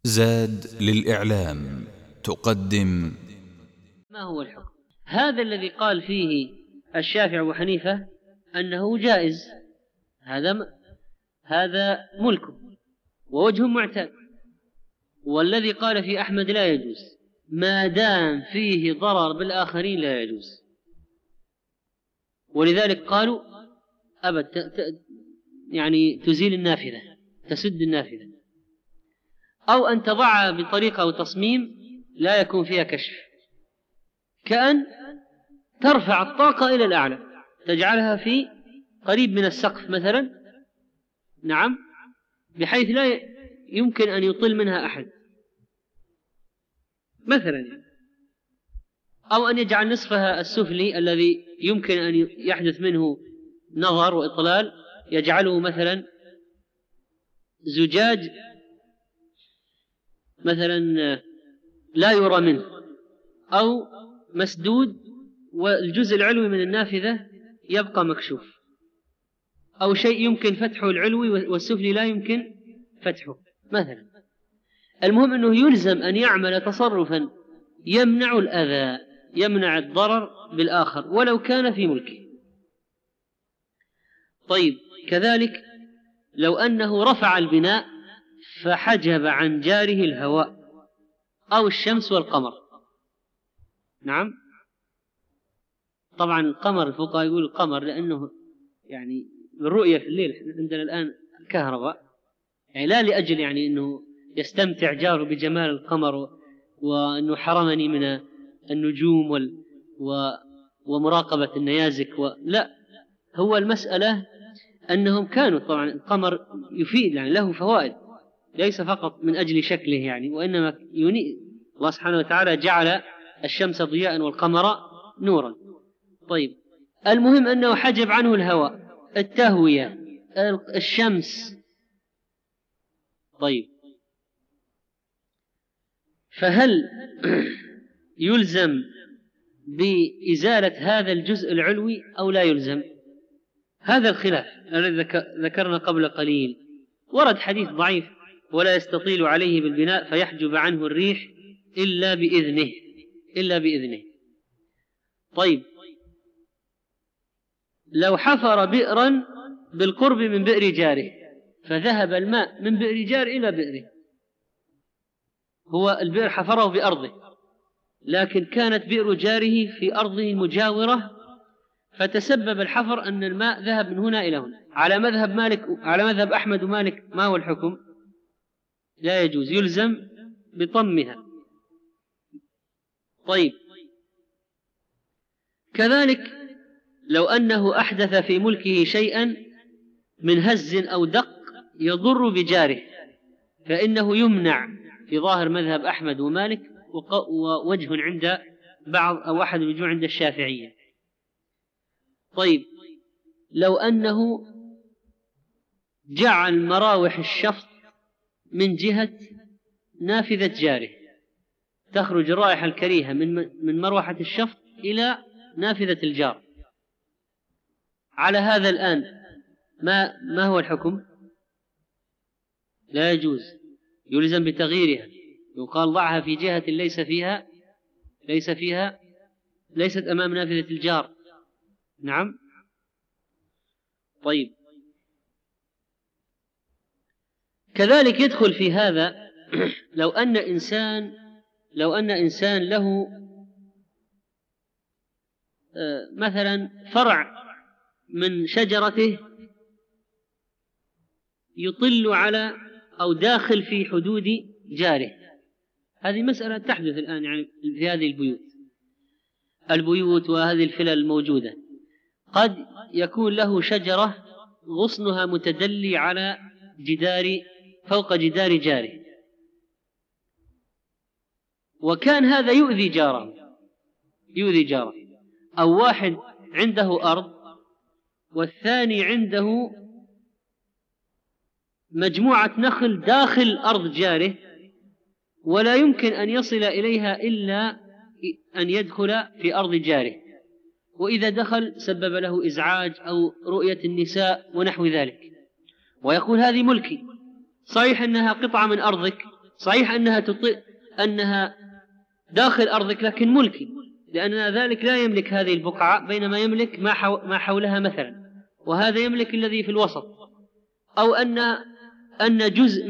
زاد للإعلام تقدم. ما هو الحكم؟ هذا الذي قال فيه الشافعي وحنيفة أنه جائز، هذا ملكه ووجه معتاد، والذي قال في أحمد لا يجوز ما دام فيه ضرر بالآخرين لا يجوز، ولذلك قالوا أبد يعني تزيل النافذة، تسد النافذة، أو أن تضعها بطريقة أو تصميم لا يكون فيها كشف، كأن ترفع الطاقة إلى الأعلى، تجعلها في قريب من السقف مثلا، نعم، بحيث لا يمكن أن يطل منها أحد مثلا، أو أن يجعل نصفها السفلي الذي يمكن أن يحدث منه نظر وإطلال يجعله مثلا زجاج مثلا لا يرى منه، أو مسدود والجزء العلوي من النافذة يبقى مكشوف، أو شيء يمكن فتحه العلوي والسفلي لا يمكن فتحه مثلا. المهم أنه يلزم أن يعمل تصرفا يمنع الأذى، يمنع الضرر بالآخر ولو كان في ملكه. طيب، كذلك لو أنه رفع البناء فحجب عن جاره الهواء أو الشمس والقمر، نعم، طبعا القمر الفقهاء يقول القمر لأنه يعني بالرؤية في الليل، عندنا الآن كهرباء، يعني لا لأجل يعني أنه يستمتع جاره بجمال القمر وأنه حرمني من النجوم ومراقبة النيازك لا، هو المسألة أنهم كانوا طبعا القمر يفيد يعني له فوائد، ليس فقط من أجل شكله يعني، وإنما الله سبحانه وتعالى جعل الشمس ضياء والقمر نورا. طيب، المهم أنه حجب عنه الهواء، التهوية، الشمس. طيب، فهل يلزم بإزالة هذا الجزء العلوي أو لا يلزم؟ هذا الخلاف الذي ذكرنا قبل قليل. ورد حديث ضعيف ولا يستطيل عليه بالبناء فيحجب عنه الريح إلا بإذنه. طيب، لو حفر بئرا بالقرب من بئر جاره فذهب الماء من بئر جار إلى بئره، هو البئر حفره بأرضه لكن كانت بئر جاره في أرضه المجاورة، فتسبب الحفر أن الماء ذهب من هنا إلى هنا. على مذهب أحمد ومالك ما هو الحكم؟ لا يجوز، يلزم بطمها. طيب، كذلك لو أنه أحدث في ملكه شيئا من هز أو دق يضر بجاره فإنه يمنع في ظاهر مذهب أحمد ومالك، ووجه عند بعض أو أحد الوجوه عند الشافعية. طيب، لو أنه جعل مراوح الشفط من جهة نافذة جاره، تخرج الرائحة الكريهة من مروحة الشفط إلى نافذة الجار، على هذا الآن ما هو الحكم؟ لا يجوز، يلزم بتغييرها، يقال ضعها في جهة ليست أمام نافذة الجار، نعم. طيب، كذلك يدخل في هذا لو أن إنسان له مثلا فرع من شجرته يطل على أو داخل في حدود جاره، هذه مسألة تحدث الآن يعني في هذه البيوت وهذه الفلل الموجودة، قد يكون له شجرة غصنها متدلي على فوق جدار جاره، وكان هذا يؤذي جاره، أو واحد عنده أرض والثاني عنده مجموعة نخل داخل أرض جاره ولا يمكن أن يصل إليها إلا أن يدخل في أرض جاره، وإذا دخل سبب له إزعاج أو رؤية النساء ونحو ذلك، ويقول هذه ملكي، صحيح أنها قطعة من أرضك، صحيح أنها داخل أرضك لكن ملكي، لأن ذلك لا يملك هذه البقعة، بينما يملك ما حولها مثلا، وهذا يملك الذي في الوسط. أو أن جزء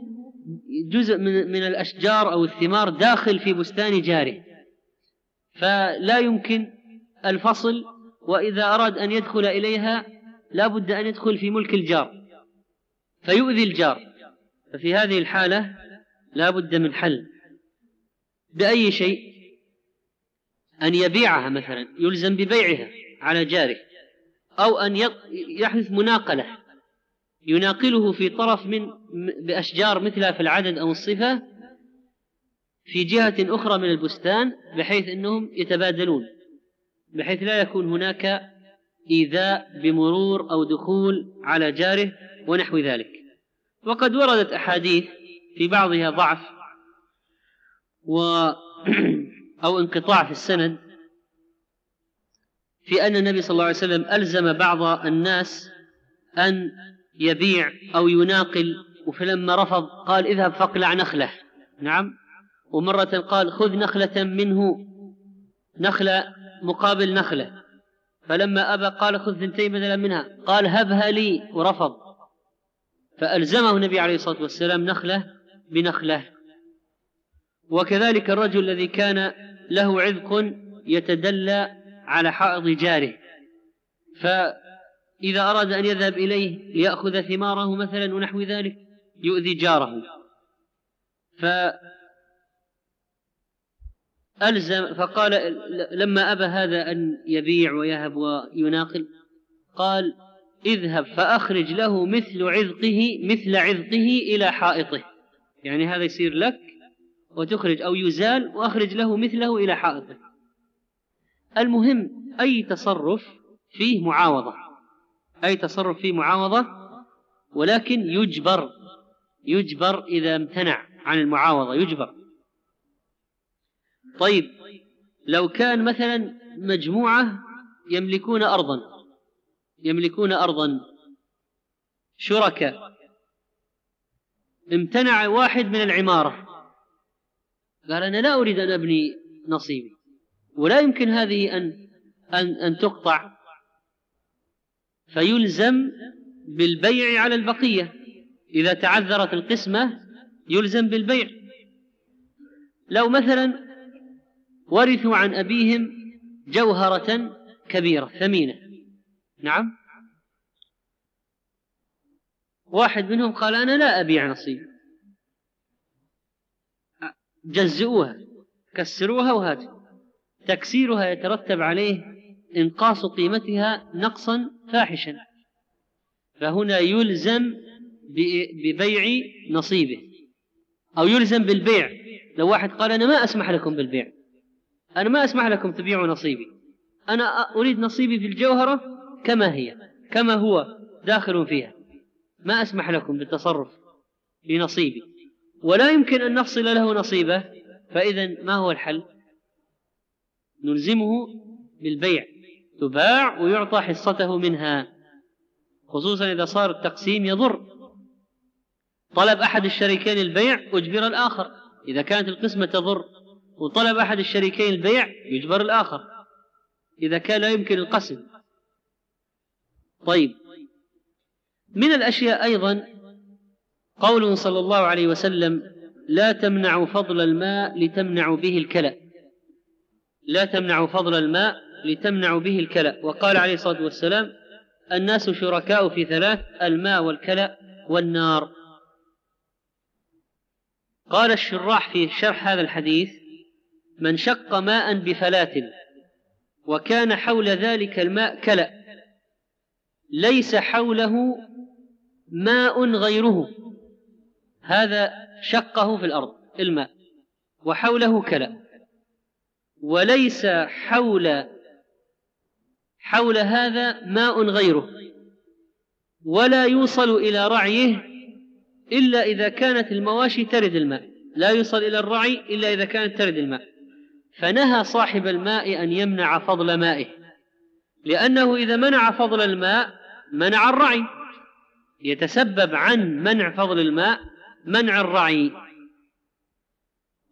من الأشجار أو الثمار داخل في بستان جاره، فلا يمكن الفصل، وإذا أراد أن يدخل إليها لا بد أن يدخل في ملك الجار فيؤذي الجار. ففي هذه الحالة لا بد من حل بأي شيء، أن يبيعها مثلا، يلزم ببيعها على جاره، أو أن يحدث مناقلة، يناقله في طرف بأشجار مثلها في العدد أو الصفة في جهة أخرى من البستان، بحيث أنهم يتبادلون، بحيث لا يكون هناك إيذاء بمرور أو دخول على جاره ونحو ذلك. وقد وردت أحاديث في بعضها ضعف أو انقطاع في السند، في أن النبي صلى الله عليه وسلم ألزم بعض الناس أن يبيع أو يناقل، فلما رفض قال اذهب فاقلع نخلة. نعم. ومرة قال خذ نخلة منه، نخلة مقابل نخلة، فلما أبى قال خذ 2 بدلا منها، قال هبها لي، ورفض. فألزمه النبي عليه الصلاة والسلام نخلة بنخلة. وكذلك الرجل الذي كان له عذق يتدلى على حائض جاره، فإذا أراد أن يذهب إليه ليأخذ ثماره مثلا ونحو ذلك يؤذي جاره، فقال لما أبى هذا أن يبيع ويهب ويناقل قال اذهب فأخرج له مثل عذقه إلى حائطه، يعني هذا يصير لك وتخرج، أو يزال وأخرج له مثله إلى حائطه. المهم أي تصرف فيه معاوضة، ولكن يجبر إذا امتنع عن المعاوضة يجبر. طيب لو كان مثلا مجموعة يملكون أرضا شركاء، امتنع واحد من العمارة، قال أنا لا أريد أن أبني نصيبي، ولا يمكن هذه أن تقطع، فيلزم بالبيع على البقية. إذا تعذرت القسمة يلزم بالبيع. لو مثلا ورثوا عن أبيهم جوهرة كبيرة ثمينة، نعم، واحد منهم قال أنا لا أبيع نصيب، جزئوها، كسروها، وهاتوا. تكسيرها يترتب عليه إنقاص قيمتها نقصا فاحشا، فهنا يلزم ببيع نصيبه، أو يلزم بالبيع. لو واحد قال أنا ما أسمح لكم بالبيع، أنا ما أسمح لكم تبيعوا نصيبي، أنا أريد نصيبي في الجوهرة كما هو داخل فيها، ما أسمح لكم بالتصرف بنصيبي، ولا يمكن أن نفصل له نصيبه، فإذا ما هو الحل؟ نلزمه بالبيع، تباع ويعطى حصته منها، خصوصا إذا صار التقسيم يضر. طلب أحد الشريكين البيع أجبر الآخر، إذا كانت القسمة تضر وطلب أحد الشريكين البيع يجبر الآخر إذا كان لا يمكن القسم. طيب، من الأشياء أيضا قوله صلى الله عليه وسلم لا تمنعوا فضل الماء لتمنعوا به الكلأ، لا تمنعوا فضل الماء لتمنعوا به الكلأ. وقال عليه الصلاة والسلام الناس شركاء في 3: الماء والكلأ والنار. قال الشراح في شرح هذا الحديث من شق ماء بفلاة وكان حول ذلك الماء كلأ ليس حوله ماء غيره، هذا شقه في الأرض الماء وحوله كلأ، وليس حول هذا ماء غيره، ولا يوصل إلى رعيه إلا إذا كانت المواشي ترد الماء، لا يوصل إلى الرعي إلا إذا كانت ترد الماء. فنهى صاحب الماء أن يمنع فضل مائه، لأنه إذا منع فضل الماء منع الرعي، يتسبب عن منع فضل الماء منع الرعي،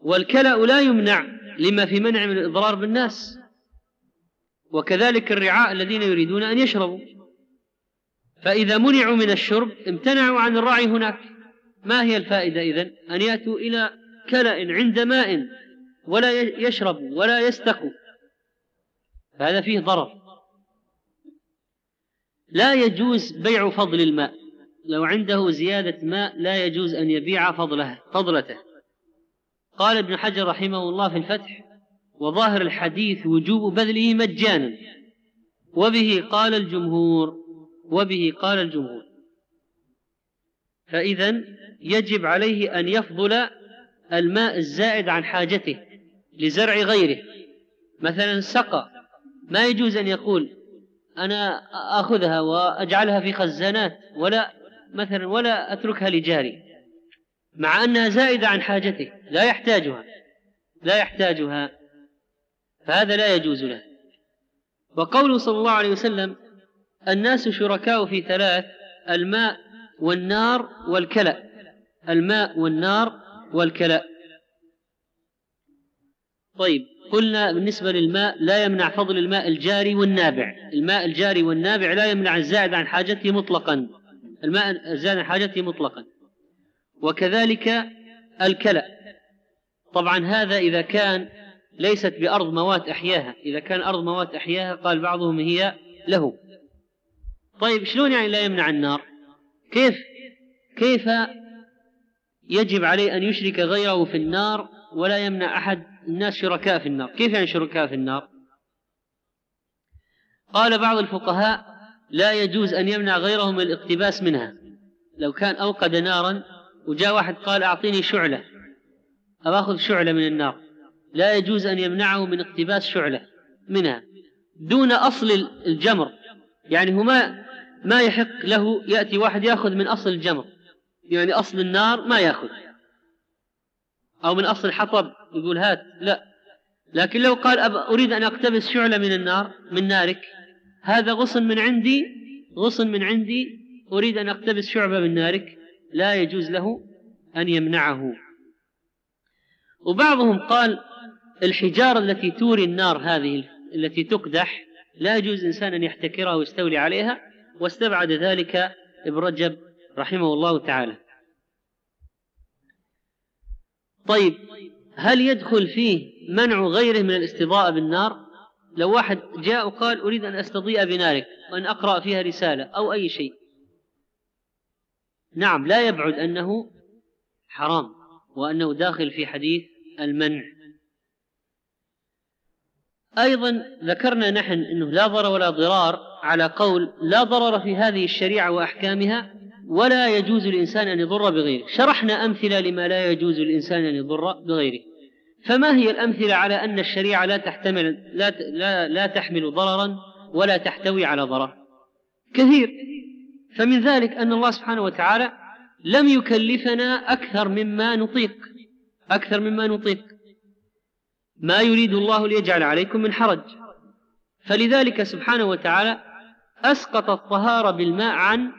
والكلأ لا يمنع لما في منع من الإضرار بالناس، وكذلك الرعاء الذين يريدون أن يشربوا، فإذا منعوا من الشرب امتنعوا عن الرعي هناك. ما هي الفائدة إذن؟ أن يأتوا إلى كلأ عند ماء ولا يشربوا ولا يستقوا، فهذا فيه ضرر. لا يجوز بيع فضل الماء، لو عنده زيادة ماء لا يجوز أن يبيع فضلته. قال ابن حجر رحمه الله في الفتح: وظاهر الحديث وجوب بذله مجانا، وبه قال الجمهور. فإذن يجب عليه أن يفضل الماء الزائد عن حاجته لزرع غيره. مثلا سقى، ما يجوز أن يقول أنا أخذها وأجعلها في خزانات ولا أتركها لجاري، مع أنها زائدة عن حاجته لا يحتاجها، فهذا لا يجوز له. وقوله صلى الله عليه وسلم: الناس شركاء في ثلاث: الماء والنار والكلأ. طيب، قلنا بالنسبة للماء لا يمنع فضل الماء الجاري والنابع. الماء الجاري والنابع لا يمنع الزائد عن حاجته مطلقا. وكذلك الكلأ. طبعا هذا إذا كان ليست بأرض موات أحياها. إذا كان أرض موات أحياها قال بعضهم هي له. طيب، شلون يعني لا يمنع النار؟ كيف يجب عليه أن يشرك غيره في النار ولا يمنع أحد الناس شركاء في النار؟ كيف يعني شركاء في النار؟ قال بعض الفقهاء: لا يجوز أن يمنع غيره من الاقتباس منها. لو كان أوقد نارا وجاء واحد قال أعطيني شعلة، أو أخذ شعلة من النار، لا يجوز أن يمنعه من اقتباس شعلة منها دون أصل الجمر. يعني هو ما يحق له يأتي واحد يأخذ من أصل الجمر، يعني أصل النار ما يأخذ، أو من أصل الحطب يقول هات، لا. لكن لو قال أريد أن أقتبس شعلة من النار، من نارك، هذا غصن من عندي أريد أن أقتبس شعبة من نارك، لا يجوز له أن يمنعه. وبعضهم قال الحجارة التي توري النار، هذه التي تقدح، لا يجوز إنسان أن يحتكرها ويستولي عليها، واستبعد ذلك ابن رجب رحمه الله تعالى. طيب، هل يدخل فيه منع غيره من الاستضاءة بالنار؟ لو واحد جاء وقال أريد أن أستضيء بنارك وأن أقرأ فيها رسالة أو أي شيء، نعم، لا يبعد أنه حرام وأنه داخل في حديث المنع. أيضا ذكرنا نحن أنه لا ضرر ولا ضرار، على قول لا ضرر في هذه الشريعة وأحكامها، ولا يجوز للإنسان أن يضر بغيره. شرحنا أمثلة لما لا يجوز للإنسان أن يضر بغيره. فما هي الأمثلة على أن الشريعة لا تحمل ضررا ولا تحتوي على ضرر؟ كثير. فمن ذلك أن الله سبحانه وتعالى لم يكلفنا أكثر مما نطيق. ما يريد الله ليجعل عليكم من حرج، فلذلك سبحانه وتعالى أسقط الطهارة بالماء عن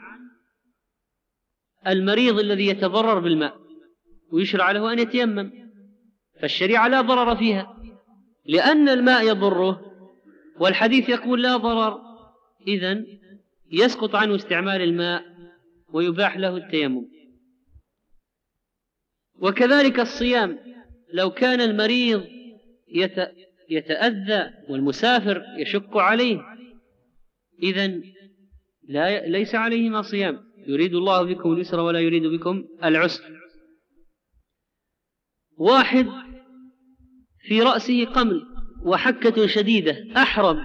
المريض الذي يتضرر بالماء ويشرع له أن يتيمم، فالشريعة لا ضرر فيها لأن الماء يضره، والحديث يقول لا ضرر، إذن يسقط عنه استعمال الماء ويباح له التيمم. وكذلك الصيام، لو كان المريض يتأذى والمسافر يشق عليه، إذن ليس عليهما صيام، يريد الله بكم اليسر ولا يريد بكم العسر. واحد في رأسه قمل وحكة شديدة أحرم،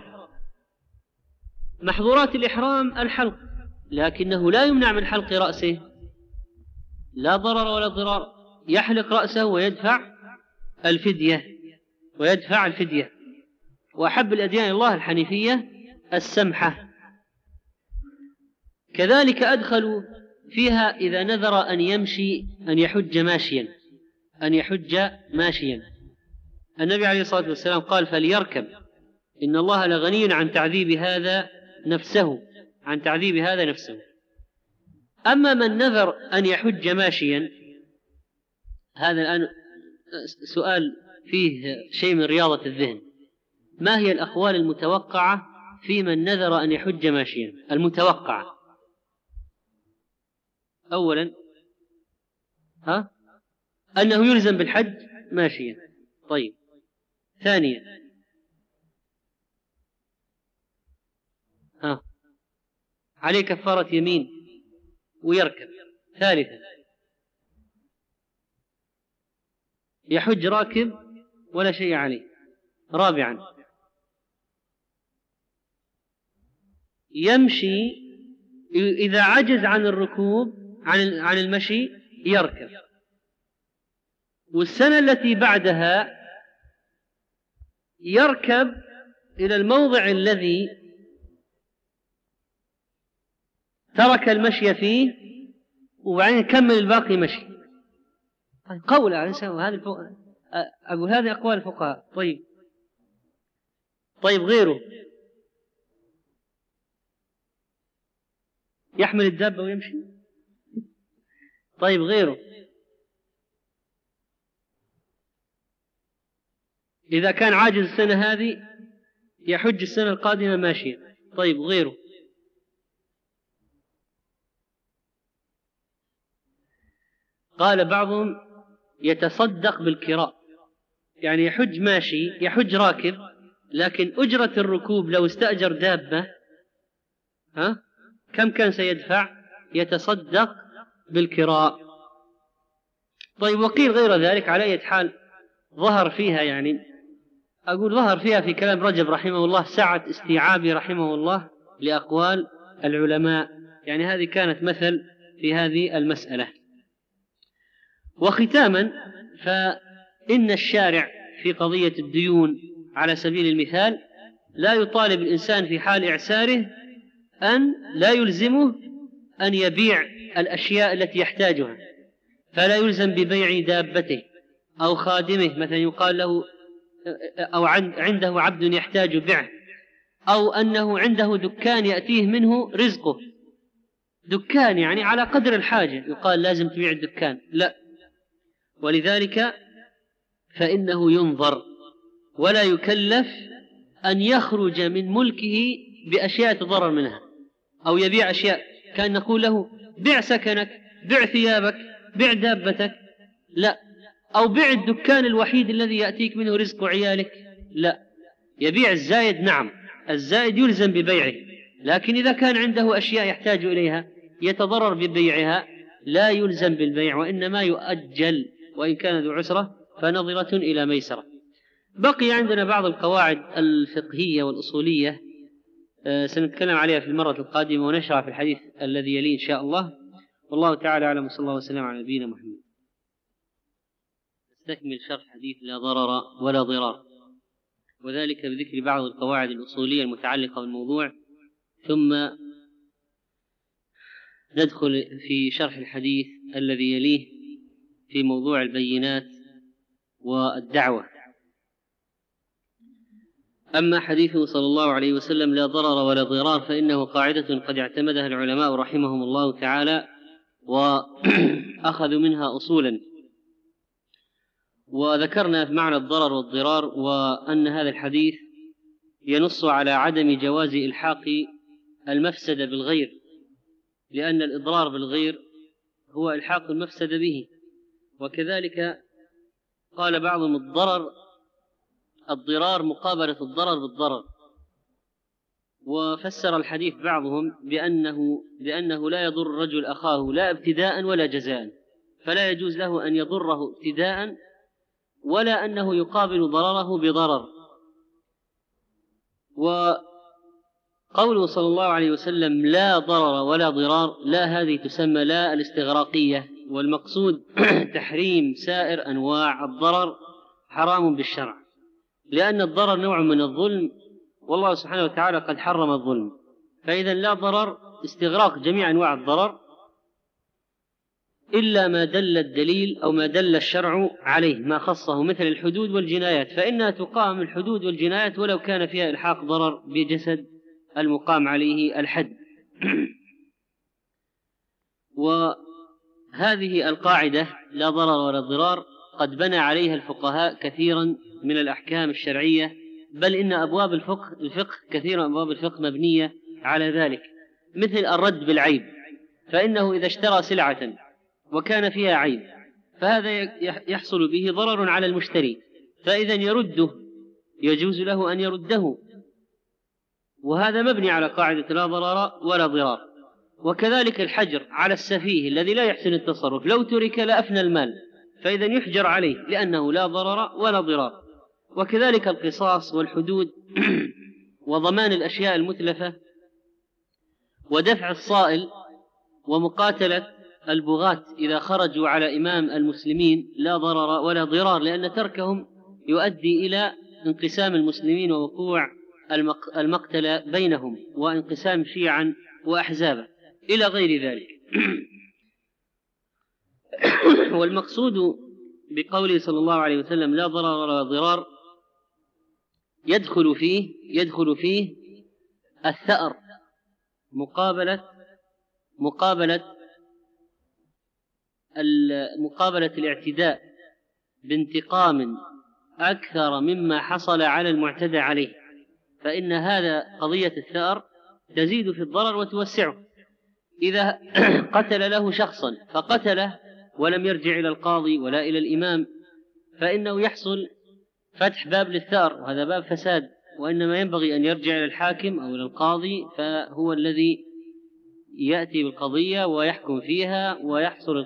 محظورات الإحرام الحلق، لكنه لا يمنع من حلق رأسه، لا ضرر ولا ضرار، يحلق رأسه ويدفع الفدية. وأحب الأديان الله الحنيفية السمحة. كذلك أدخلوا فيها إذا نذر أن يحج ماشيا. النبي عليه الصلاة والسلام قال فليركب، إن الله لغني عن تعذيب هذا نفسه. أما من نذر أن يحج ماشيا، هذا الآن سؤال فيه شيء من رياضة الذهن. ما هي الأقوال المتوقعة في من نذر أن يحج ماشيا؟ المتوقعة أولا أنه يلزم بالحج ماشيا. طيب، ثانيا عليه كفارة يمين ويركب. ثالثا يحج راكب ولا شيء عليه. رابعا يمشي، إذا عجز عن الركوب عن المشي يركب. والسنة التي بعدها يركب إلى الموضع الذي ترك المشي فيه وبعدين يكمل الباقي مشي. قول أقول هذه أقوال الفقهاء. طيب غيره يحمل الدابة ويمشي. طيب غيره إذا كان عاجز السنة هذه يحج السنة القادمة ماشيا. طيب غيره قال بعضهم يتصدق بالكراء، يعني يحج ماشي، يحج راكب، لكن أجرة الركوب لو استأجر دابة كم كان سيدفع؟ يتصدق بالكراء. طيب وقيل غير ذلك. على أي حال ظهر فيها، يعني أقول ظهر فيها في كلام رجب رحمه الله سعة استيعابي رحمه الله لأقوال العلماء، يعني هذه كانت مثل في هذه المسألة. وختاما، فإن الشارع في قضية الديون على سبيل المثال لا يطالب الإنسان في حال إعساره أن لا يلزمه أن يبيع الأشياء التي يحتاجها، فلا يلزم ببيع دابته أو خادمه، مثلا يقال له أو عنده عبد يحتاج بعه، أو أنه عنده دكان يأتيه منه رزقه، دكان يعني على قدر الحاجة، يقال لازم تبيع الدكان، لا. ولذلك فإنه ينظر ولا يكلف أن يخرج من ملكه بأشياء تضرر منها، أو يبيع أشياء، كان نقول له بيع سكنك، بيع ثيابك، بيع دابتك، لا. أو بيع الدكان الوحيد الذي يأتيك منه رزق عيالك، لا. يبيع الزايد، نعم الزايد يلزم ببيعه، لكن إذا كان عنده أشياء يحتاج إليها يتضرر ببيعها لا يلزم بالبيع، وإنما يؤجل، وإن كان ذو عسرة فنظرة إلى ميسرة. بقي عندنا بعض القواعد الفقهية والأصولية سنتكلم عليها في المرة القادمة، ونشرع في الحديث الذي يلي إن شاء الله. والله تعالى أعلم، صلى الله وسلم على نبينا محمد. نستكمل شرح حديث لا ضرر ولا ضرار، وذلك بذكر بعض القواعد الأصولية المتعلقة بالموضوع، ثم ندخل في شرح الحديث الذي يليه في موضوع البينات والدعوة. أما حديثه صلى الله عليه وسلم لا ضرر ولا ضرار فإنه قاعدة قد اعتمدها العلماء رحمهم الله تعالى وأخذوا منها أصولا، وذكرنا في معنى الضرر والضرار، وأن هذا الحديث ينص على عدم جواز إلحاق المفسدة بالغير، لأن الإضرار بالغير هو إلحاق المفسدة به. وكذلك قال بعضهم الضرار مقابلة الضرر بالضرر، وفسر الحديث بعضهم بأنه لا يضر الرجل أخاه لا ابتداء ولا جزاء، فلا يجوز له أن يضره ابتداء ولا أنه يقابل ضرره بضرر. وقوله صلى الله عليه وسلم لا ضرر ولا ضرار، لا هذه تسمى لا الاستغراقية، والمقصود تحريم سائر أنواع الضرر حرام بالشرع، لأن الضرر نوع من الظلم، والله سبحانه وتعالى قد حرم الظلم. فإذا لا ضرر استغراق جميع أنواع الضرر إلا ما دل الدليل أو ما دل الشرع عليه، ما خصه، مثل الحدود والجنايات، فإنها تقام الحدود والجنايات ولو كان فيها إلحاق ضرر بجسد المقام عليه الحد. وهذه القاعدة لا ضرر ولا ضرار قد بنى عليها الفقهاء كثيرا من الأحكام الشرعية، بل إن أبواب الفقه كثيرا أبواب الفقه مبنية على ذلك، مثل الرد بالعيب، فإنه إذا اشترى سلعة وكان فيها عيب فهذا يحصل به ضرر على المشتري، فإذا يرده يجوز له أن يرده، وهذا مبني على قاعدة لا ضرر ولا ضرار. وكذلك الحجر على السفيه الذي لا يحسن التصرف، لو ترك لأفنى المال، فإذا يحجر عليه لأنه لا ضرر ولا ضرار. وكذلك القصاص والحدود وضمان الأشياء المتلفة ودفع الصائل ومقاتلة البغاة إذا خرجوا على إمام المسلمين لا ضرر ولا ضرار، لأن تركهم يؤدي إلى انقسام المسلمين ووقوع المقتل بينهم وانقسام شيعا وأحزابا إلى غير ذلك. والمقصود بقوله صلى الله عليه وسلم لا ضرر ولا ضرار يدخل فيه الثأر مقابلة الاعتداء بانتقام أكثر مما حصل على المعتدى عليه، فإن هذا قضية الثأر تزيد في الضرر وتوسعه. إذا قتل له شخصا فقتله ولم يرجع إلى القاضي ولا إلى الإمام، فإنه يحصل فتح باب للثأر، وهذا باب فساد، وإنما ينبغي أن يرجع إلى الحاكم أو إلى القاضي، فهو الذي يأتي بالقضية ويحكم فيها ويحصل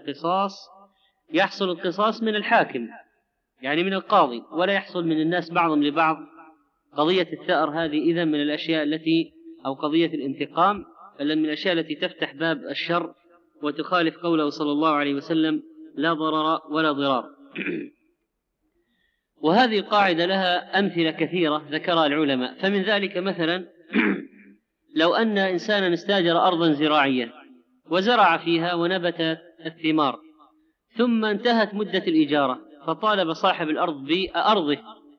القصاص من الحاكم، يعني من القاضي، ولا يحصل من الناس بعضهم لبعض. قضية الثأر هذه إذن من الأشياء التي، أو قضية الانتقام، من الأشياء التي تفتح باب الشر وتخالف قوله صلى الله عليه وسلم لا ضرر ولا ضرار. وهذه القاعدة لها أمثلة كثيرة ذكرها العلماء، فمن ذلك مثلا لو أن إنسانا استاجر أرضا زراعية وزرع فيها ونبتت الثمار، ثم انتهت مدة الإجارة فطالب صاحب الأرض بأرضه،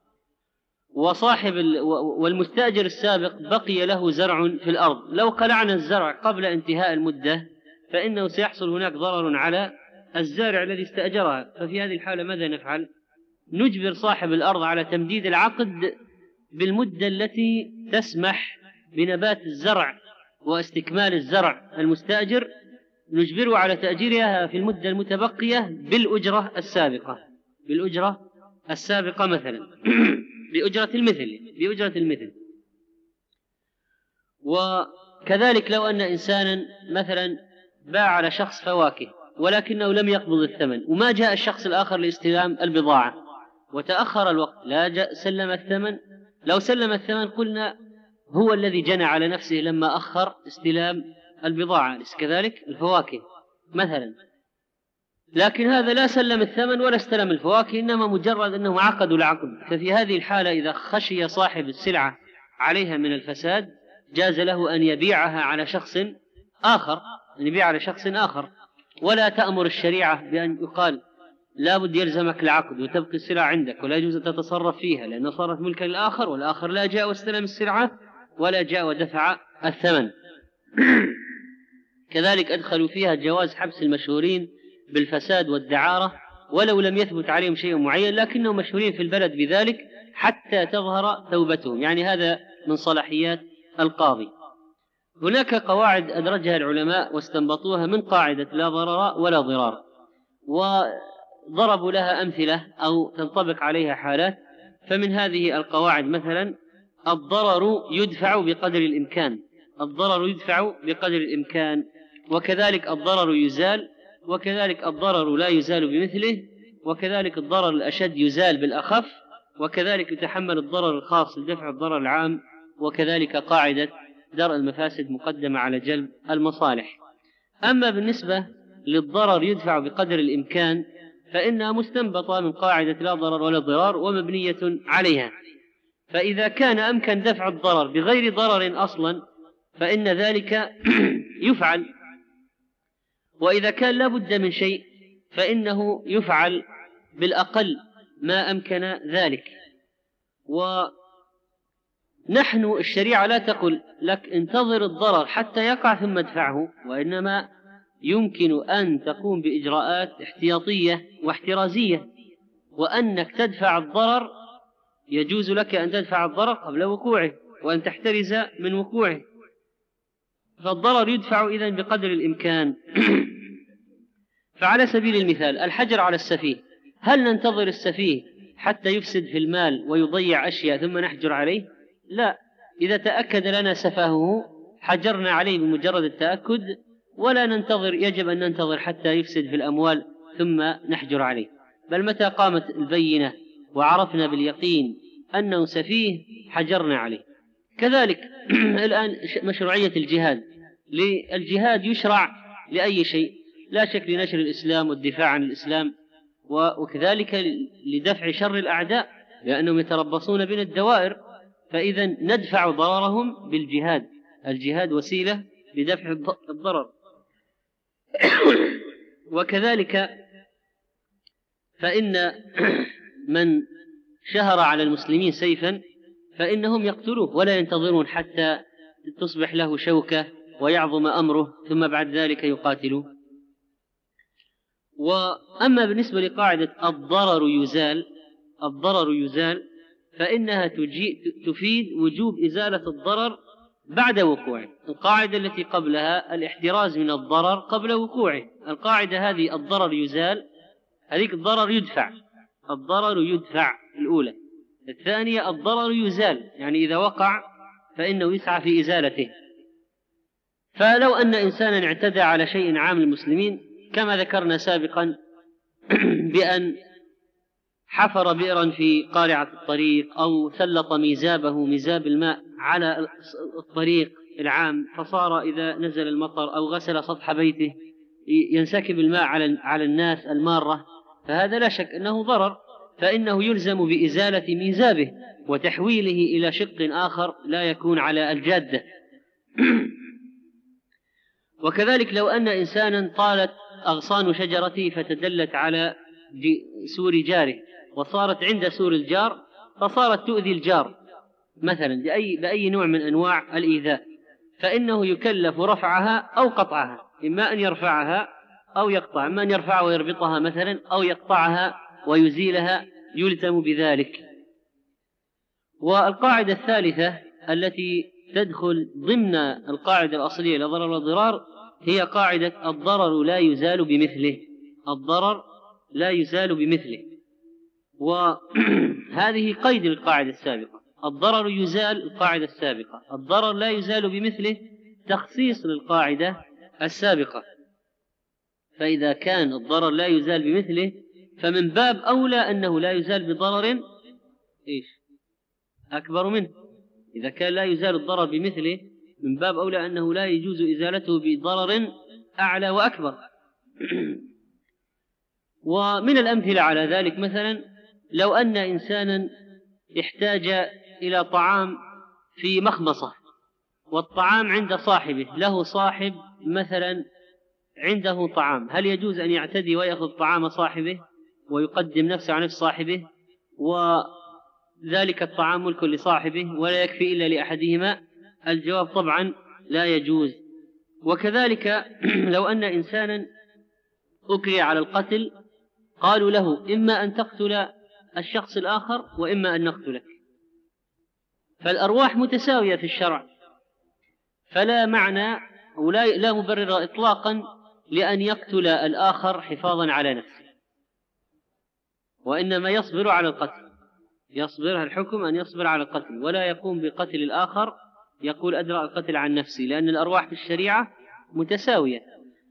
والمستأجر السابق بقي له زرع في الأرض، لو قلعنا الزرع قبل انتهاء المدة فإنه سيحصل هناك ضرر على الزارع الذي استأجرها. ففي هذه الحالة ماذا نفعل؟ نجبر صاحب الأرض على تمديد العقد بالمدة التي تسمح بنبات الزرع واستكمال الزرع، المستأجر نجبره على تأجيرها في المدة المتبقية بالأجرة السابقة مثلا بأجرة المثل. وكذلك لو أن إنسانا مثلا باع على شخص فواكه ولكنه لم يقبض الثمن، وما جاء الشخص الآخر لاستلام البضاعة وتأخر الوقت، لو سلم الثمن قلنا هو الذي جنى على نفسه لما أخر استلام البضاعة، كذلك الفواكه مثلا. لكن هذا لا سلم الثمن ولا استلم الفواكه، إنما مجرد أنه عقدوا العقد. ففي هذه الحالة إذا خشي صاحب السلعة عليها من الفساد جاز له أن يبيعها على شخص آخر، ولا تأمر الشريعة بأن يقال لا بد يلزمك العقد وتبقي السلعة عندك ولا يجوز تتصرف فيها لأنها صارت ملكا للآخر، والآخر لا جاء واستلم السلعة ولا جاء ودفع الثمن. كذلك أدخلوا فيها جواز حبس المشهورين بالفساد والدعارة ولو لم يثبت عليهم شيء معين، لكنهم مشهورين في البلد بذلك حتى تظهر توبتهم، يعني هذا من صلاحيات القاضي. هناك قواعد أدرجها العلماء واستنبطوها من قاعدة لا ضرر ولا ضرار، وضربوا لها أمثلة أو تنطبق عليها حالات. فمن هذه القواعد مثلا الضرر يدفع بقدر الإمكان، وكذلك الضرر يزال، وكذلك الضرر لا يزال بمثله، وكذلك الضرر الأشد يزال بالأخف، وكذلك يتحمل الضرر الخاص لدفع الضرر العام، وكذلك قاعدة درء المفاسد مقدمة على جلب المصالح. أما بالنسبة للضرر يدفع بقدر الإمكان فإنها مستنبطة من قاعدة لا ضرر ولا ضرار ومبنية عليها، فإذا كان أمكن دفع الضرر بغير ضرر أصلا فإن ذلك يفعل، وإذا كان لا بد من شيء فإنه يفعل بالأقل ما أمكن ذلك. ونحن الشريعة لا تقول لك انتظر الضرر حتى يقع ثم ادفعه، وإنما يمكن أن تقوم بإجراءات احتياطية واحترازية، وأنك تدفع الضرر، يجوز لك أن تدفع الضرر قبل وقوعه وأن تحترز من وقوعه، فالضرر يدفع إذن بقدر الإمكان. فعلى سبيل المثال الحجر على السفيه، هل ننتظر السفيه حتى يفسد في المال ويضيع أشياء ثم نحجر عليه؟ لا، إذا تأكد لنا سفاهه حجرنا عليه بمجرد التأكد، ولا ننتظر، يجب أن ننتظر حتى يفسد في الأموال ثم نحجر عليه، بل متى قامت البينة وعرفنا باليقين أنه سفيه حجرنا عليه. كذلك الآن مشروعية الجهاد، الجهاد يشرع لأي شيء، لا شك لنشر الإسلام والدفاع عن الإسلام، وكذلك لدفع شر الأعداء لأنهم يتربصون بنا الدوائر، فإذا ندفع ضررهم بالجهاد، الجهاد وسيلة لدفع الضرر. وكذلك فإن من شهر على المسلمين سيفا فإنهم يقتلوه ولا ينتظرون حتى تصبح له شوكة ويعظم أمره ثم بعد ذلك يقاتلوه. وأما بالنسبة لقاعدة الضرر يزال فإنها تفيد وجوب إزالة الضرر بعد وقوعه. القاعدة التي قبلها الاحتراز من الضرر قبل وقوعه، القاعدة هذه الضرر يزال، هذيك الضرر يدفع الأولى. الثانية الضرر يزال، يعني إذا وقع فإنه يسعى في إزالته. فلو أن إنسانا اعتدى على شيء عام المسلمين كما ذكرنا سابقا بأن حفر بئرا في قارعة الطريق أو سلط ميزاب الماء على الطريق العام، فصار إذا نزل المطر أو غسل سطح بيته ينسكب الماء على الناس المارة، فهذا لا شك أنه ضرر، فإنه يلزم بإزالة ميزابه وتحويله إلى شق آخر لا يكون على الجادة. وكذلك لو أن إنسانا طالت أغصان شجرته فتدلت على سور جاره وصارت عند سور الجار فصارت تؤذي الجار مثلا بأي نوع من أنواع الإيذاء، فإنه يكلف رفعها أو قطعها، إما أن يرفعها أو يقطع، إما أن يرفعها ويربطها مثلا أو يقطعها ويزيلها، يلزم بذلك. والقاعدة الثالثة التي تدخل ضمن القاعدة الأصلية لا ضرر ولا ضرار هي قاعدة الضرر لا يزال بمثله. وهذه قيد القاعدة السابقة، الضرر يزال، القاعدة السابقة الضرر لا يزال بمثله، تخصيص للقاعدة السابقة. فإذا كان الضرر لا يزال بمثله فمن باب أولى أنه لا يزال بضرر أكبر منه. إذا كان لا يزال الضرر بمثله من باب أولى أنه لا يجوز إزالته بضرر أعلى وأكبر. ومن الأمثلة على ذلك مثلا لو أن إنسانا احتاج إلى طعام في مخمصة والطعام عند صاحبه، له صاحب مثلا عنده طعام، هل يجوز أن يعتدي ويأخذ طعام صاحبه ويقدم نفسه على نفس صاحبه وذلك الطعام ملك لصاحبه ولا يكفي إلا لأحدهما؟ الجواب طبعا لا يجوز. وكذلك لو أن إنسانا أكره على القتل قالوا له إما أن تقتل الشخص الآخر وإما أن نقتلك، فالأرواح متساوية في الشرع، فلا معنى ولا مبرر إطلاقا لأن يقتل الآخر حفاظا على نفسه، وإنما يصبر على القتل، يصبر الحكم أن يصبر على القتل ولا يقوم بقتل الآخر، يقول أدرأ القتل عن نفسي، لأن الأرواح في الشريعة متساوية.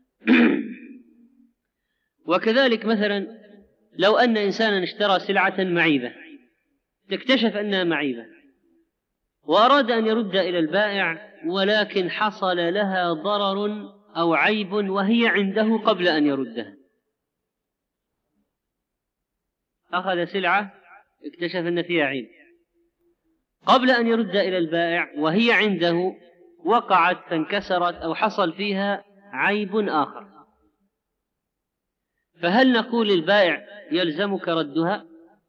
وكذلك مثلا لو أن إنسانا اشترى سلعة معيبة اكتشف أنها معيبة وأراد أن يرد إلى البائع ولكن حصل لها ضرر أو عيب وهي عنده قبل أن يردها، أخذ سلعة اكتشف أن فيها عيب قبل أن يرد إلى البائع وهي عنده وقعت فانكسرت أو حصل فيها عيب آخر، فهل نقول للبائع يلزمك ردها؟